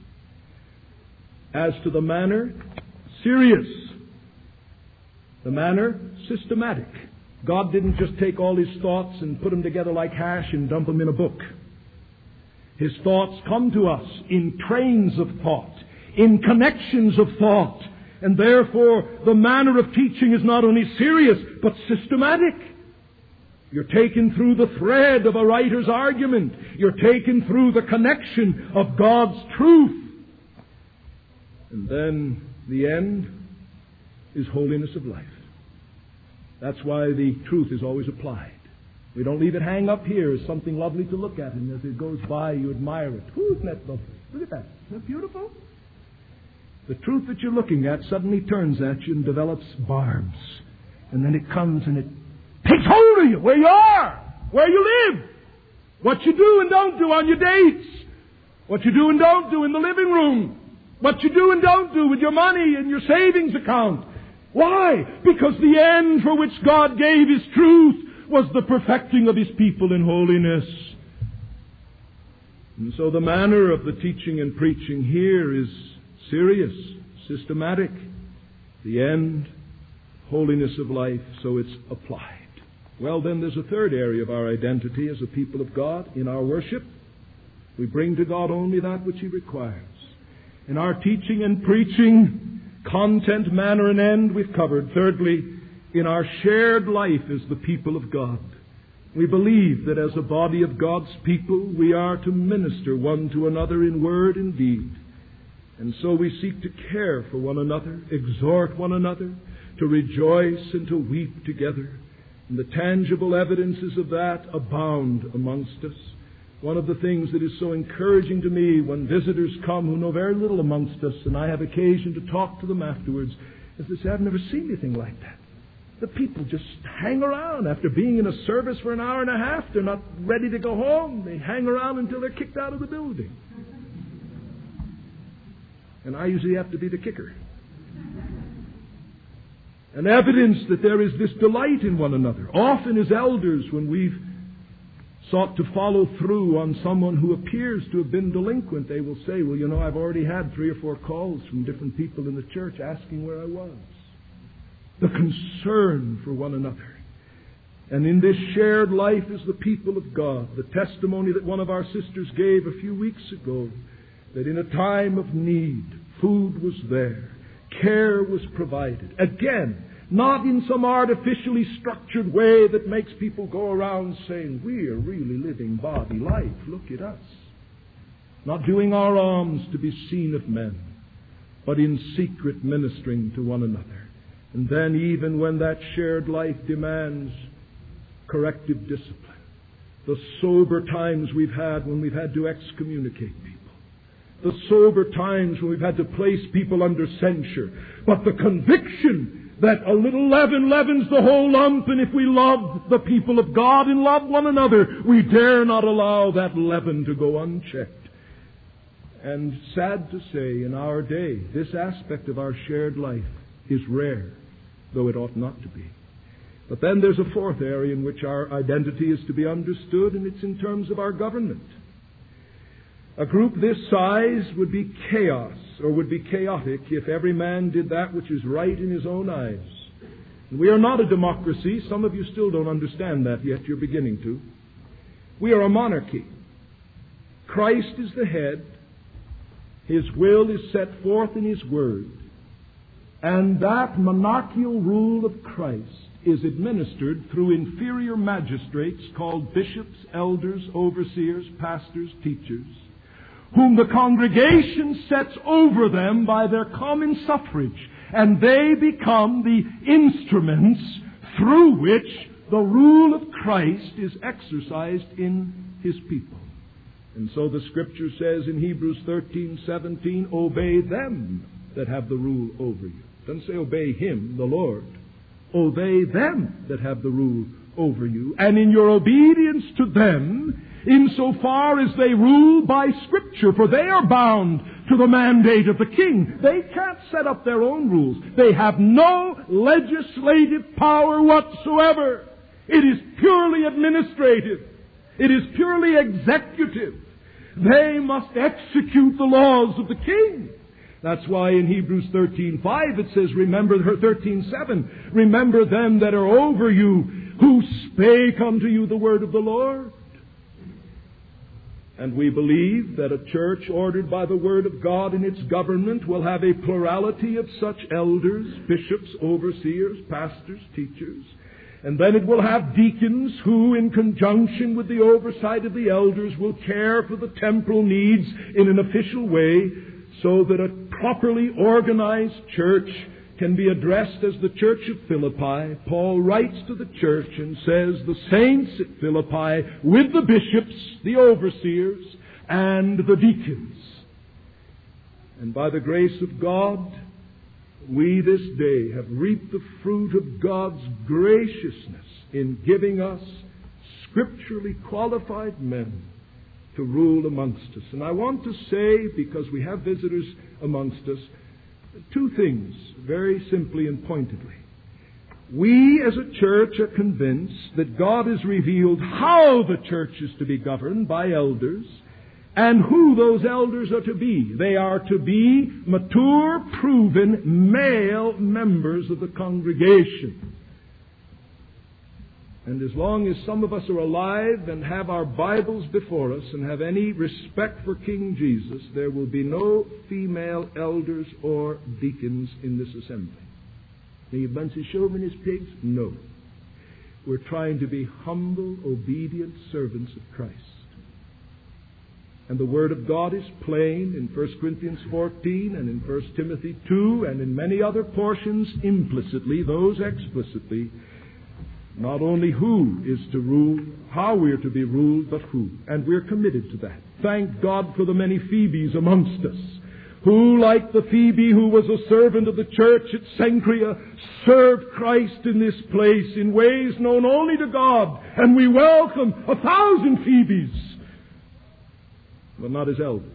As to the manner, serious. The manner, systematic. God didn't just take all His thoughts and put them together like hash and dump them in a book. His thoughts come to us in trains of thought, in connections of thought. And therefore, the manner of teaching is not only serious, but systematic. You're taken through the thread of a writer's argument. You're taken through the connection of God's truth. And then the end is holiness of life. That's why the truth is always applied. We don't leave it hang up here as something lovely to look at, and as it goes by, you admire it. Ooh, isn't that lovely? Look at that. Isn't that beautiful? The truth that you're looking at suddenly turns at you and develops barbs. And then it comes and it takes hold of you, where you are, where you live, what you do and don't do on your dates, what you do and don't do in the living room, what you do and don't do with your money and your savings account. Why? Because the end for which God gave His truth was the perfecting of His people in holiness. And so the manner of the teaching and preaching here is serious, systematic. The end, holiness of life, so it's applied. Well, then there's a third area of our identity as a people of God. In our worship, we bring to God only that which He requires. In our teaching and preaching, content, manner, and end we've covered. Thirdly, in our shared life as the people of God, we believe that as a body of God's people, we are to minister one to another in word and deed. And so we seek to care for one another, exhort one another, to rejoice and to weep together. And the tangible evidences of that abound amongst us. One of the things that is so encouraging to me when visitors come who know very little amongst us, and I have occasion to talk to them afterwards, is they say, I've never seen anything like that. The people just hang around after being in a service for an hour and a half. They're not ready to go home. They hang around until they're kicked out of the building. And I usually have to be the kicker. An evidence that there is this delight in one another. Often as elders, when we've sought to follow through on someone who appears to have been delinquent, they will say, well, you know, I've already had 3 or 4 calls from different people in the church asking where I was. The concern for one another. And in this shared life as the people of God, the testimony that one of our sisters gave a few weeks ago, that in a time of need, food was there, care was provided. Again, not in some artificially structured way that makes people go around saying, we are really living body life, look at us. Not doing our alms to be seen of men, but in secret ministering to one another. And then even when that shared life demands corrective discipline, the sober times we've had when we've had to excommunicate people, the sober times when we've had to place people under censure, but the conviction that a little leaven leavens the whole lump, and if we love the people of God and love one another, we dare not allow that leaven to go unchecked. And sad to say, in our day, this aspect of our shared life is rare, though it ought not to be. But then there's a fourth area in which our identity is to be understood, and it's in terms of our government. A group this size would be chaos, or would be chaotic, if every man did that which is right in his own eyes. And we are not a democracy. Some of you still don't understand that yet. You're beginning to. We are a monarchy. Christ is the head. His will is set forth in His Word. And that monarchical rule of Christ is administered through inferior magistrates called bishops, elders, overseers, pastors, teachers, whom the congregation sets over them by their common suffrage, and they become the instruments through which the rule of Christ is exercised in His people. And so the Scripture says in Hebrews 13:17, obey them that have the rule over you. It doesn't say obey Him, the Lord. Obey them that have the rule over you. And in your obedience to them, insofar as they rule by Scripture, for they are bound to the mandate of the king. They can't set up their own rules. They have no legislative power whatsoever. It is purely administrative. It is purely executive. They must execute the laws of the king. That's why in Hebrews 13:5 it says, remember 13:7, remember them that are over you, who spake unto you the word of the Lord. And we believe that a church ordered by the Word of God in its government will have a plurality of such elders, bishops, overseers, pastors, teachers. And then it will have deacons who, in conjunction with the oversight of the elders, will care for the temporal needs in an official way, so that a properly organized church can be addressed as the church of Philippi. Paul writes to the church and says, the saints at Philippi, with the bishops, the overseers, and the deacons. And by the grace of God, we this day have reaped the fruit of God's graciousness in giving us scripturally qualified men to rule amongst us. And I want to say, because we have visitors amongst us, two things very simply and pointedly. We as a church are convinced that God has revealed how the church is to be governed by elders and who those elders are to be. They are to be mature, proven, male members of the congregation. And as long as some of us are alive and have our Bibles before us and have any respect for King Jesus, there will be no female elders or deacons in this assembly. Are you a bunch of chauvinist pigs? No. We're trying to be humble, obedient servants of Christ. And the Word of God is plain in 1 Corinthians 14 and in 1 Timothy 2 and in many other portions implicitly, those explicitly, Not only who is to rule, how we are to be ruled, but who. And we're committed to that. Thank God for the many Phoebes amongst us, who, like the Phoebe who was a servant of the church at Cenchrea, served Christ in this place in ways known only to God. And we welcome 1,000 Phoebes, but not as elders,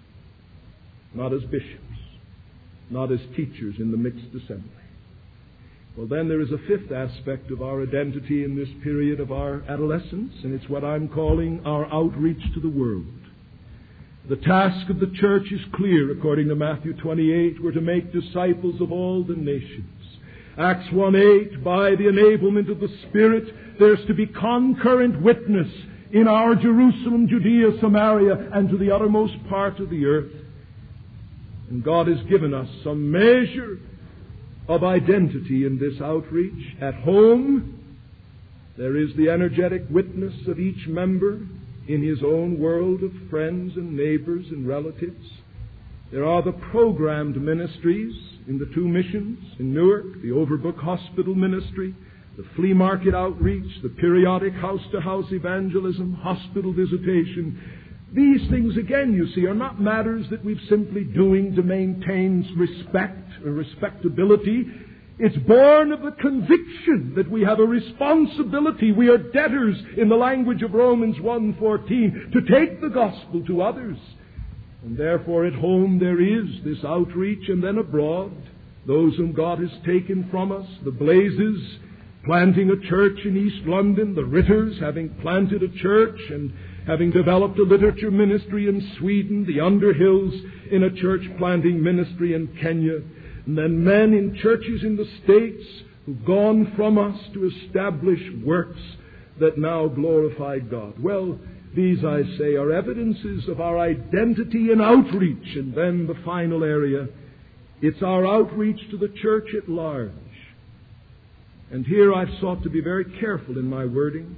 not as bishops, not as teachers in the mixed assembly. Well, then there is a fifth aspect of our identity in this period of our adolescence, and it's what I'm calling our outreach to the world. The task of the church is clear, according to Matthew 28. We're to make disciples of all the nations. Acts 1:8, by the enablement of the Spirit, there's to be concurrent witness in our Jerusalem, Judea, Samaria, and to the uttermost part of the earth. And God has given us some measure of identity in this outreach. At home, there is the energetic witness of each member in his own world of friends and neighbors and relatives. There are the programmed ministries in the two missions in Newark, the Overbrook Hospital Ministry, the flea market outreach, the periodic house-to-house evangelism, hospital visitation. These things, again, you see, are not matters that we're simply doing to maintain respect or respectability. It's born of the conviction that we have a responsibility. We are debtors, in the language of Romans 1:14, to take the gospel to others. And therefore at home there is this outreach, and then abroad, those whom God has taken from us, the Blazes planting a church in East London, the Ritters having planted a church and having developed a literature ministry in Sweden, the Underhills in a church planting ministry in Kenya, and then men in churches in the States who've gone from us to establish works that now glorify God. Well, these, I say, are evidences of our identity in outreach. And then the final area, it's our outreach to the church at large. And here I've sought to be very careful in my wording.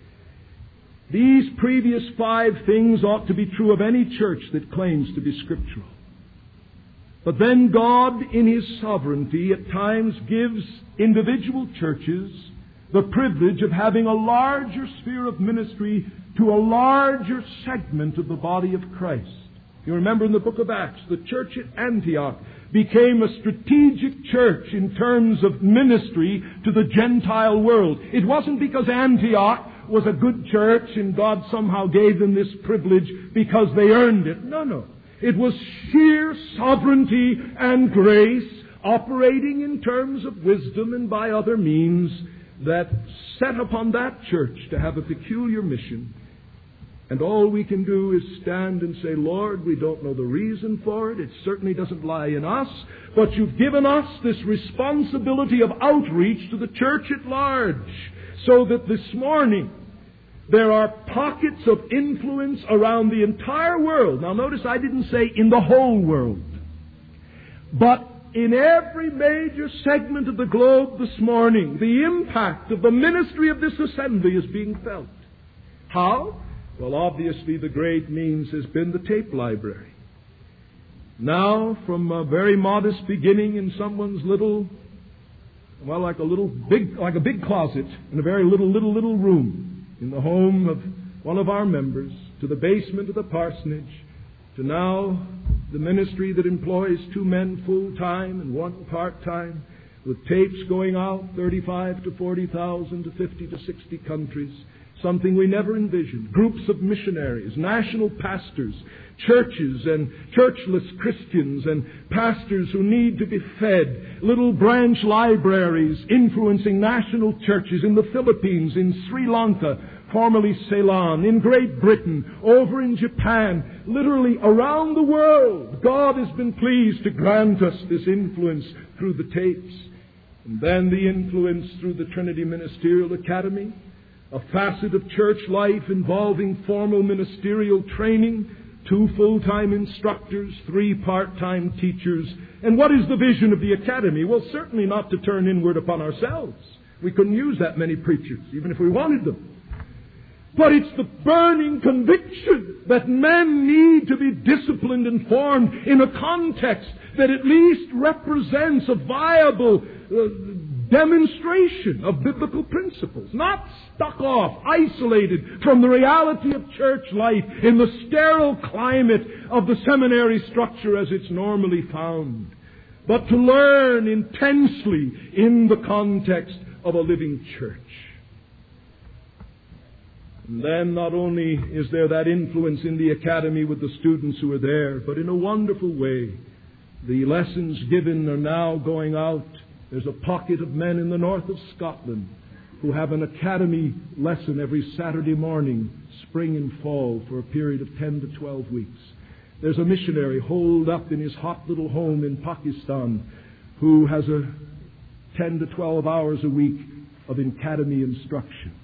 These previous 5 things ought to be true of any church that claims to be scriptural. But then God, in His sovereignty, at times gives individual churches the privilege of having a larger sphere of ministry to a larger segment of the body of Christ. You remember in the book of Acts, the church at Antioch became a strategic church in terms of ministry to the Gentile world. It wasn't because Antioch was a good church and God somehow gave them this privilege because they earned it. No. It was sheer sovereignty and grace operating in terms of wisdom and by other means that set upon that church to have a peculiar mission. And all we can do is stand and say, Lord, we don't know the reason for it. It certainly doesn't lie in us. But you've given us this responsibility of outreach to the church at large. So that this morning there are pockets of influence around the entire world. Now notice I didn't say in the whole world. But in every major segment of the globe this morning, the impact of the ministry of this assembly is being felt. How? Well, obviously the great means has been the tape library. Now, from a very modest beginning in someone's little, well, like a big closet in a very little room in the home of one of our members, to the basement of the parsonage, to now the ministry that employs 2 men full-time and 1 part-time, with tapes going out 35 to 40,000 to 50 to 60 countries. Something we never envisioned. Groups of missionaries, national pastors, churches and churchless Christians and pastors who need to be fed. Little branch libraries influencing national churches in the Philippines, in Sri Lanka, formerly Ceylon, in Great Britain, over in Japan, literally around the world. God has been pleased to grant us this influence through the tapes. And then the influence through the Trinity Ministerial Academy, a facet of church life involving formal ministerial training, 2 full-time instructors, 3 part-time teachers. And what is the vision of the academy? Well, certainly not to turn inward upon ourselves. We couldn't use that many preachers, even if we wanted them. But it's the burning conviction that men need to be disciplined and formed in a context that at least represents a viable demonstration of biblical principles, not stuck off, isolated from the reality of church life in the sterile climate of the seminary structure as it's normally found, but to learn intensely in the context of a living church. And then not only is there that influence in the academy with the students who are there, but in a wonderful way, the lessons given are now going out. There's a pocket of men in the north of Scotland who have an academy lesson every Saturday morning, spring and fall, for a period of 10 to 12 weeks. There's a missionary holed up in his hot little home in Pakistan who has a 10 to 12 hours a week of academy instruction.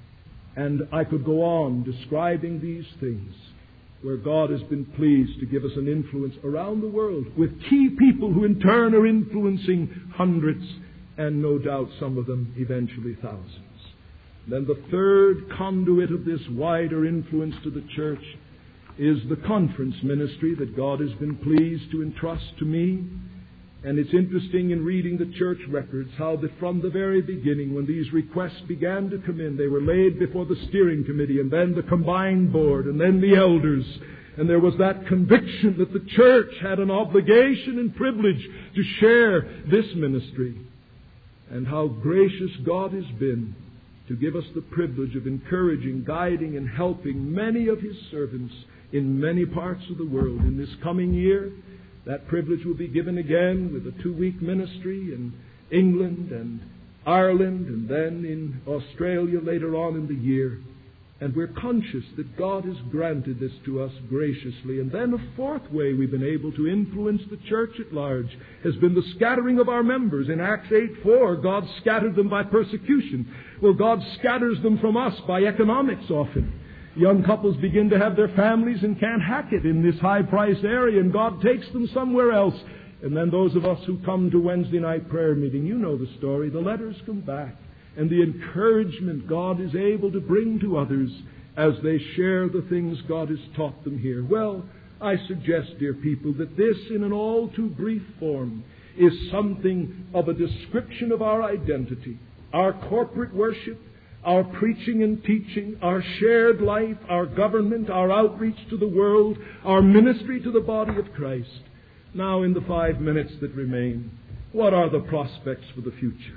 And I could go on describing these things where God has been pleased to give us an influence around the world with key people who in turn are influencing hundreds and no doubt some of them eventually thousands. Then the third conduit of this wider influence to the church is the conference ministry that God has been pleased to entrust to me. And it's interesting in reading the church records how from the very beginning, when these requests began to come in, they were laid before the steering committee and then the combined board and then the elders. And there was that conviction that the church had an obligation and privilege to share this ministry. And how gracious God has been to give us the privilege of encouraging, guiding, and helping many of His servants in many parts of the world. In this coming year, that privilege will be given again with a 2-week ministry in England and Ireland and then in Australia later on in the year. And we're conscious that God has granted this to us graciously. And then a fourth way we've been able to influence the church at large has been the scattering of our members. In Acts 8:4, God scattered them by persecution. Well, God scatters them from us by economics often. Young couples begin to have their families and can't hack it in this high-priced area, and God takes them somewhere else. And then those of us who come to Wednesday night prayer meeting, you know the story. The letters come back, and the encouragement God is able to bring to others as they share the things God has taught them here. Well, I suggest, dear people, that this, in an all too brief form, is something of a description of our identity, our corporate worship, our preaching and teaching, our shared life, our government, our outreach to the world, our ministry to the body of Christ. Now, in the 5 minutes that remain, what are the prospects for the future?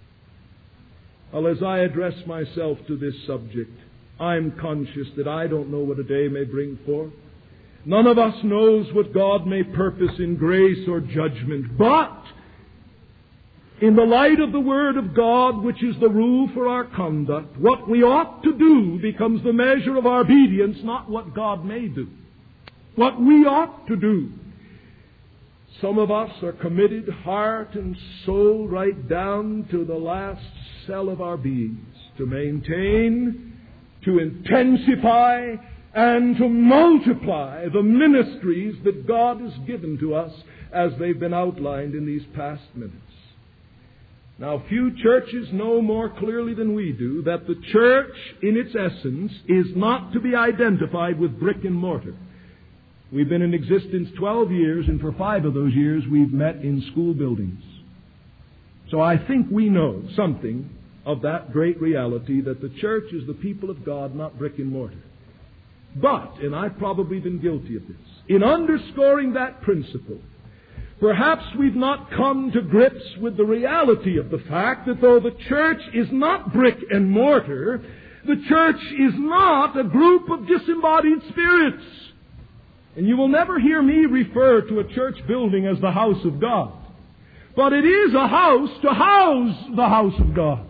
Well, as I address myself to this subject, I'm conscious that I don't know what a day may bring forth. None of us knows what God may purpose in grace or judgment, but in the light of the Word of God, which is the rule for our conduct, what we ought to do becomes the measure of our obedience, not what God may do. What we ought to do. Some of us are committed heart and soul right down to the last cell of our beings to maintain, to intensify, and to multiply the ministries that God has given to us as they've been outlined in these past minutes. Now, few churches know more clearly than we do that the church, in its essence, is not to be identified with brick and mortar. We've been in existence 12 years, and for 5 of those years we've met in school buildings. So I think we know something of that great reality that the church is the people of God, not brick and mortar. But, and I've probably been guilty of this, in underscoring that principle, perhaps we've not come to grips with the reality of the fact that though the church is not brick and mortar, the church is not a group of disembodied spirits. And you will never hear me refer to a church building as the house of God. But it is a house to house the house of God.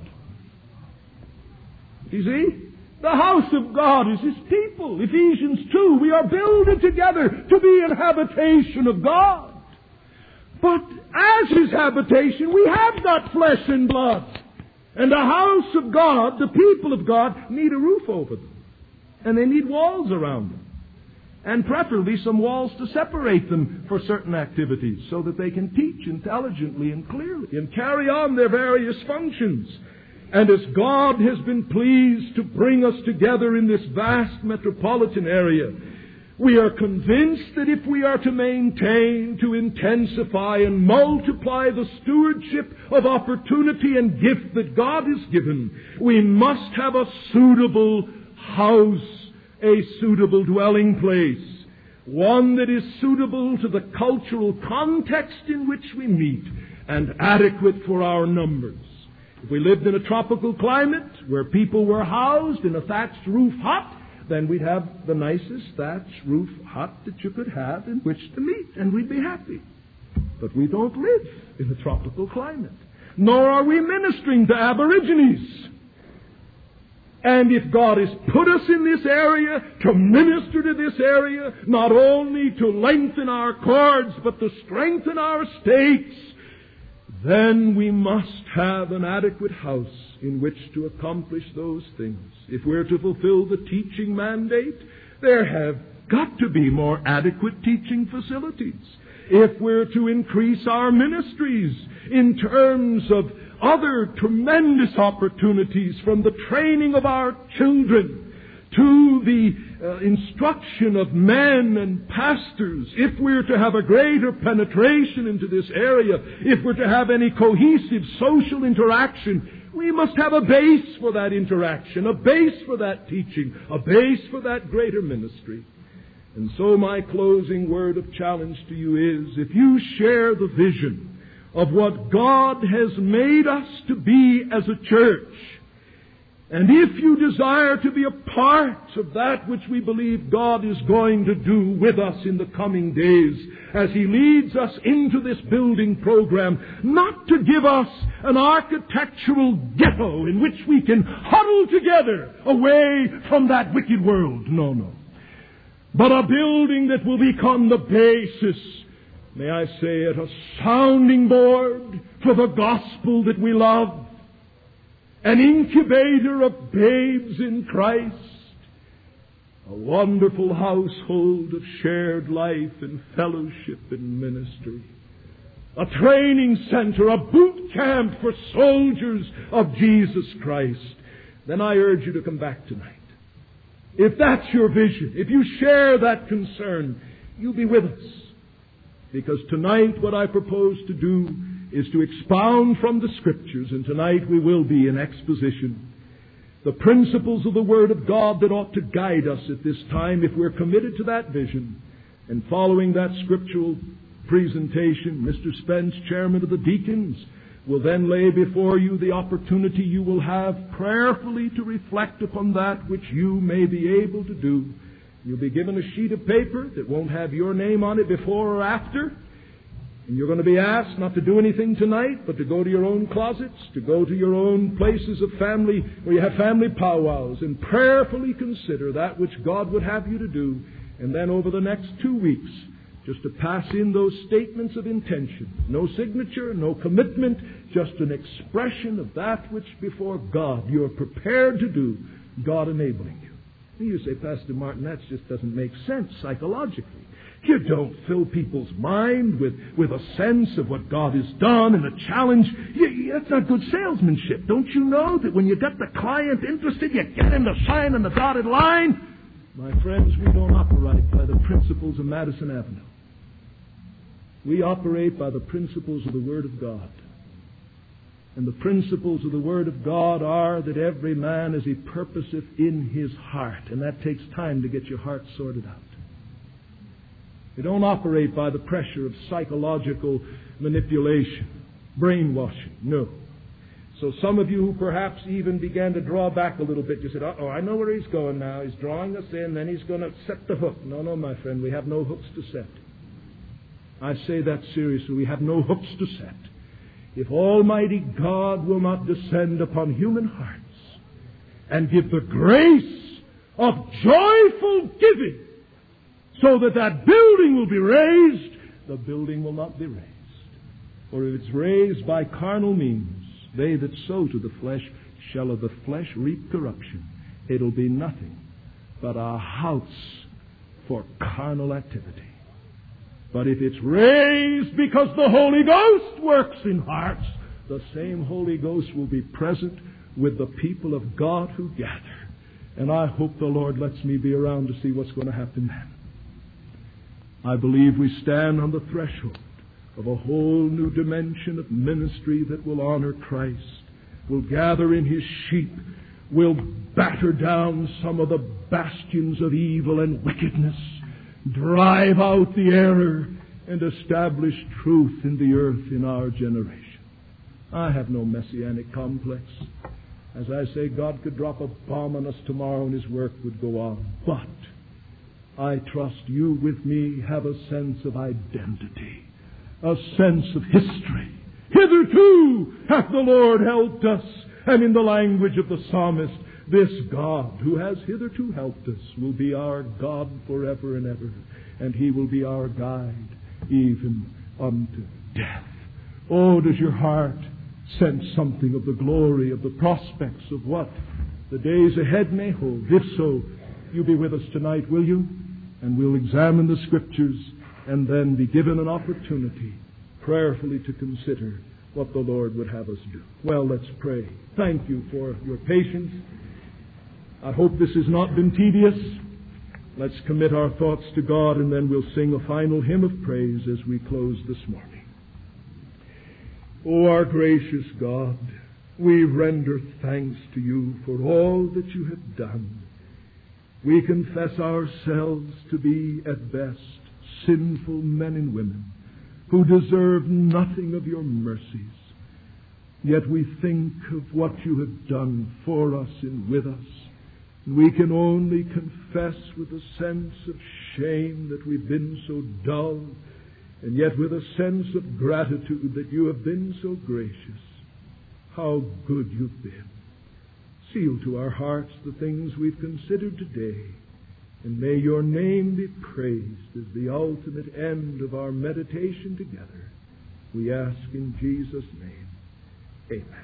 You see? The house of God is His people. Ephesians 2, we are builded together to be an habitation of God. But as His habitation, we have got flesh and blood. And the house of God, the people of God, need a roof over them. And they need walls around them. And preferably some walls to separate them for certain activities so that they can teach intelligently and clearly and carry on their various functions. And as God has been pleased to bring us together in this vast metropolitan area, We are convinced that if we are to maintain, to intensify and multiply the stewardship of opportunity and gift that God has given, we must have a suitable house, a suitable dwelling place, one that is suitable to the cultural context in which we meet and adequate for our numbers. If we lived in a tropical climate where people were housed in a thatched roof hut, then we'd have the nicest thatched roof hut that you could have in which to meet, and we'd be happy. But we don't live in a tropical climate, nor are we ministering to Aborigines. And if God has put us in this area to minister to this area, not only to lengthen our cords, but to strengthen our states, then we must have an adequate house in which to accomplish those things. If we're to fulfill the teaching mandate, there have got to be more adequate teaching facilities. If we're to increase our ministries in terms of other tremendous opportunities, from the training of our children to the instruction of men and pastors, if we're to have a greater penetration into this area, if we're to have any cohesive social interaction, we must have a base for that interaction, a base for that teaching, a base for that greater ministry. And so my closing word of challenge to you is, if you share the vision of what God has made us to be as a church, and if you desire to be a part of that which we believe God is going to do with us in the coming days, as He leads us into this building program, not to give us an architectural ghetto in which we can huddle together away from that wicked world. No. But a building that will become the basis, may I say it, a sounding board for the gospel that we love, an incubator of babes in Christ, a wonderful household of shared life and fellowship and ministry, a training center, a boot camp for soldiers of Jesus Christ, then I urge you to come back tonight. If that's your vision, if you share that concern, you be with us. Because tonight what I propose to do is to expound from the Scriptures, and tonight we will be in exposition, the principles of the Word of God that ought to guide us at this time if we're committed to that vision. And following that scriptural presentation, Mr. Spence, chairman of the deacons, will then lay before you the opportunity you will have prayerfully to reflect upon that which you may be able to do. You'll be given a sheet of paper that won't have your name on it before or after. And you're going to be asked not to do anything tonight, but to go to your own closets, to go to your own places of family where you have family powwows, and prayerfully consider that which God would have you to do. And then over the next 2 weeks, just to pass in those statements of intention. No signature, no commitment, just an expression of that which before God you're prepared to do, God enabling you. And you say, Pastor Martin, that just doesn't make sense psychologically. You don't fill people's mind with a sense of what God has done and a challenge. That's not good salesmanship. Don't you know that when you get the client interested, you get him to sign on the dotted line? My friends, we don't operate by the principles of Madison Avenue. We operate by the principles of the Word of God. And the principles of the Word of God are that every man as he purposeth in his heart. And that takes time to get your heart sorted out. We don't operate by the pressure of psychological manipulation, brainwashing. No. So some of you who perhaps even began to draw back a little bit, you said, oh, I know where he's going now. He's drawing us in, then he's going to set the hook. No, my friend, we have no hooks to set. I say that seriously. We have no hooks to set. If Almighty God will not descend upon human hearts and give the grace of joyful giving so that that building will be raised, the building will not be raised. For if it's raised by carnal means, they that sow to the flesh shall of the flesh reap corruption. It'll be nothing but a house for carnal activity. But if it's raised because the Holy Ghost works in hearts, the same Holy Ghost will be present with the people of God who gather. And I hope the Lord lets me be around to see what's going to happen then. I believe we stand on the threshold of a whole new dimension of ministry that will honor Christ, will gather in His sheep, will batter down some of the bastions of evil and wickedness, drive out the error, and establish truth in the earth in our generation. I have no messianic complex. As I say, God could drop a bomb on us tomorrow and His work would go on. But I trust you with me have a sense of identity, a sense of history. Hitherto hath the Lord helped us, and in the language of the psalmist, this God who has hitherto helped us will be our God forever and ever, and He will be our guide even unto death. Oh, does your heart sense something of the glory, of the prospects of what the days ahead may hold? If so, you be with us tonight, will you? And we'll examine the Scriptures and then be given an opportunity prayerfully to consider what the Lord would have us do. Well, let's pray. Thank you for your patience. I hope this has not been tedious. Let's commit our thoughts to God, and then we'll sing a final hymn of praise as we close this morning. O our gracious God, we render thanks to you for all that you have done. We confess ourselves to be, at best, sinful men and women who deserve nothing of your mercies. Yet we think of what you have done for us and with us. And we can only confess with a sense of shame that we've been so dull, and yet with a sense of gratitude that you have been so gracious. How good you've been. Seal to our hearts the things we've considered today, and may your name be praised as the ultimate end of our meditation together. We ask in Jesus' name. Amen.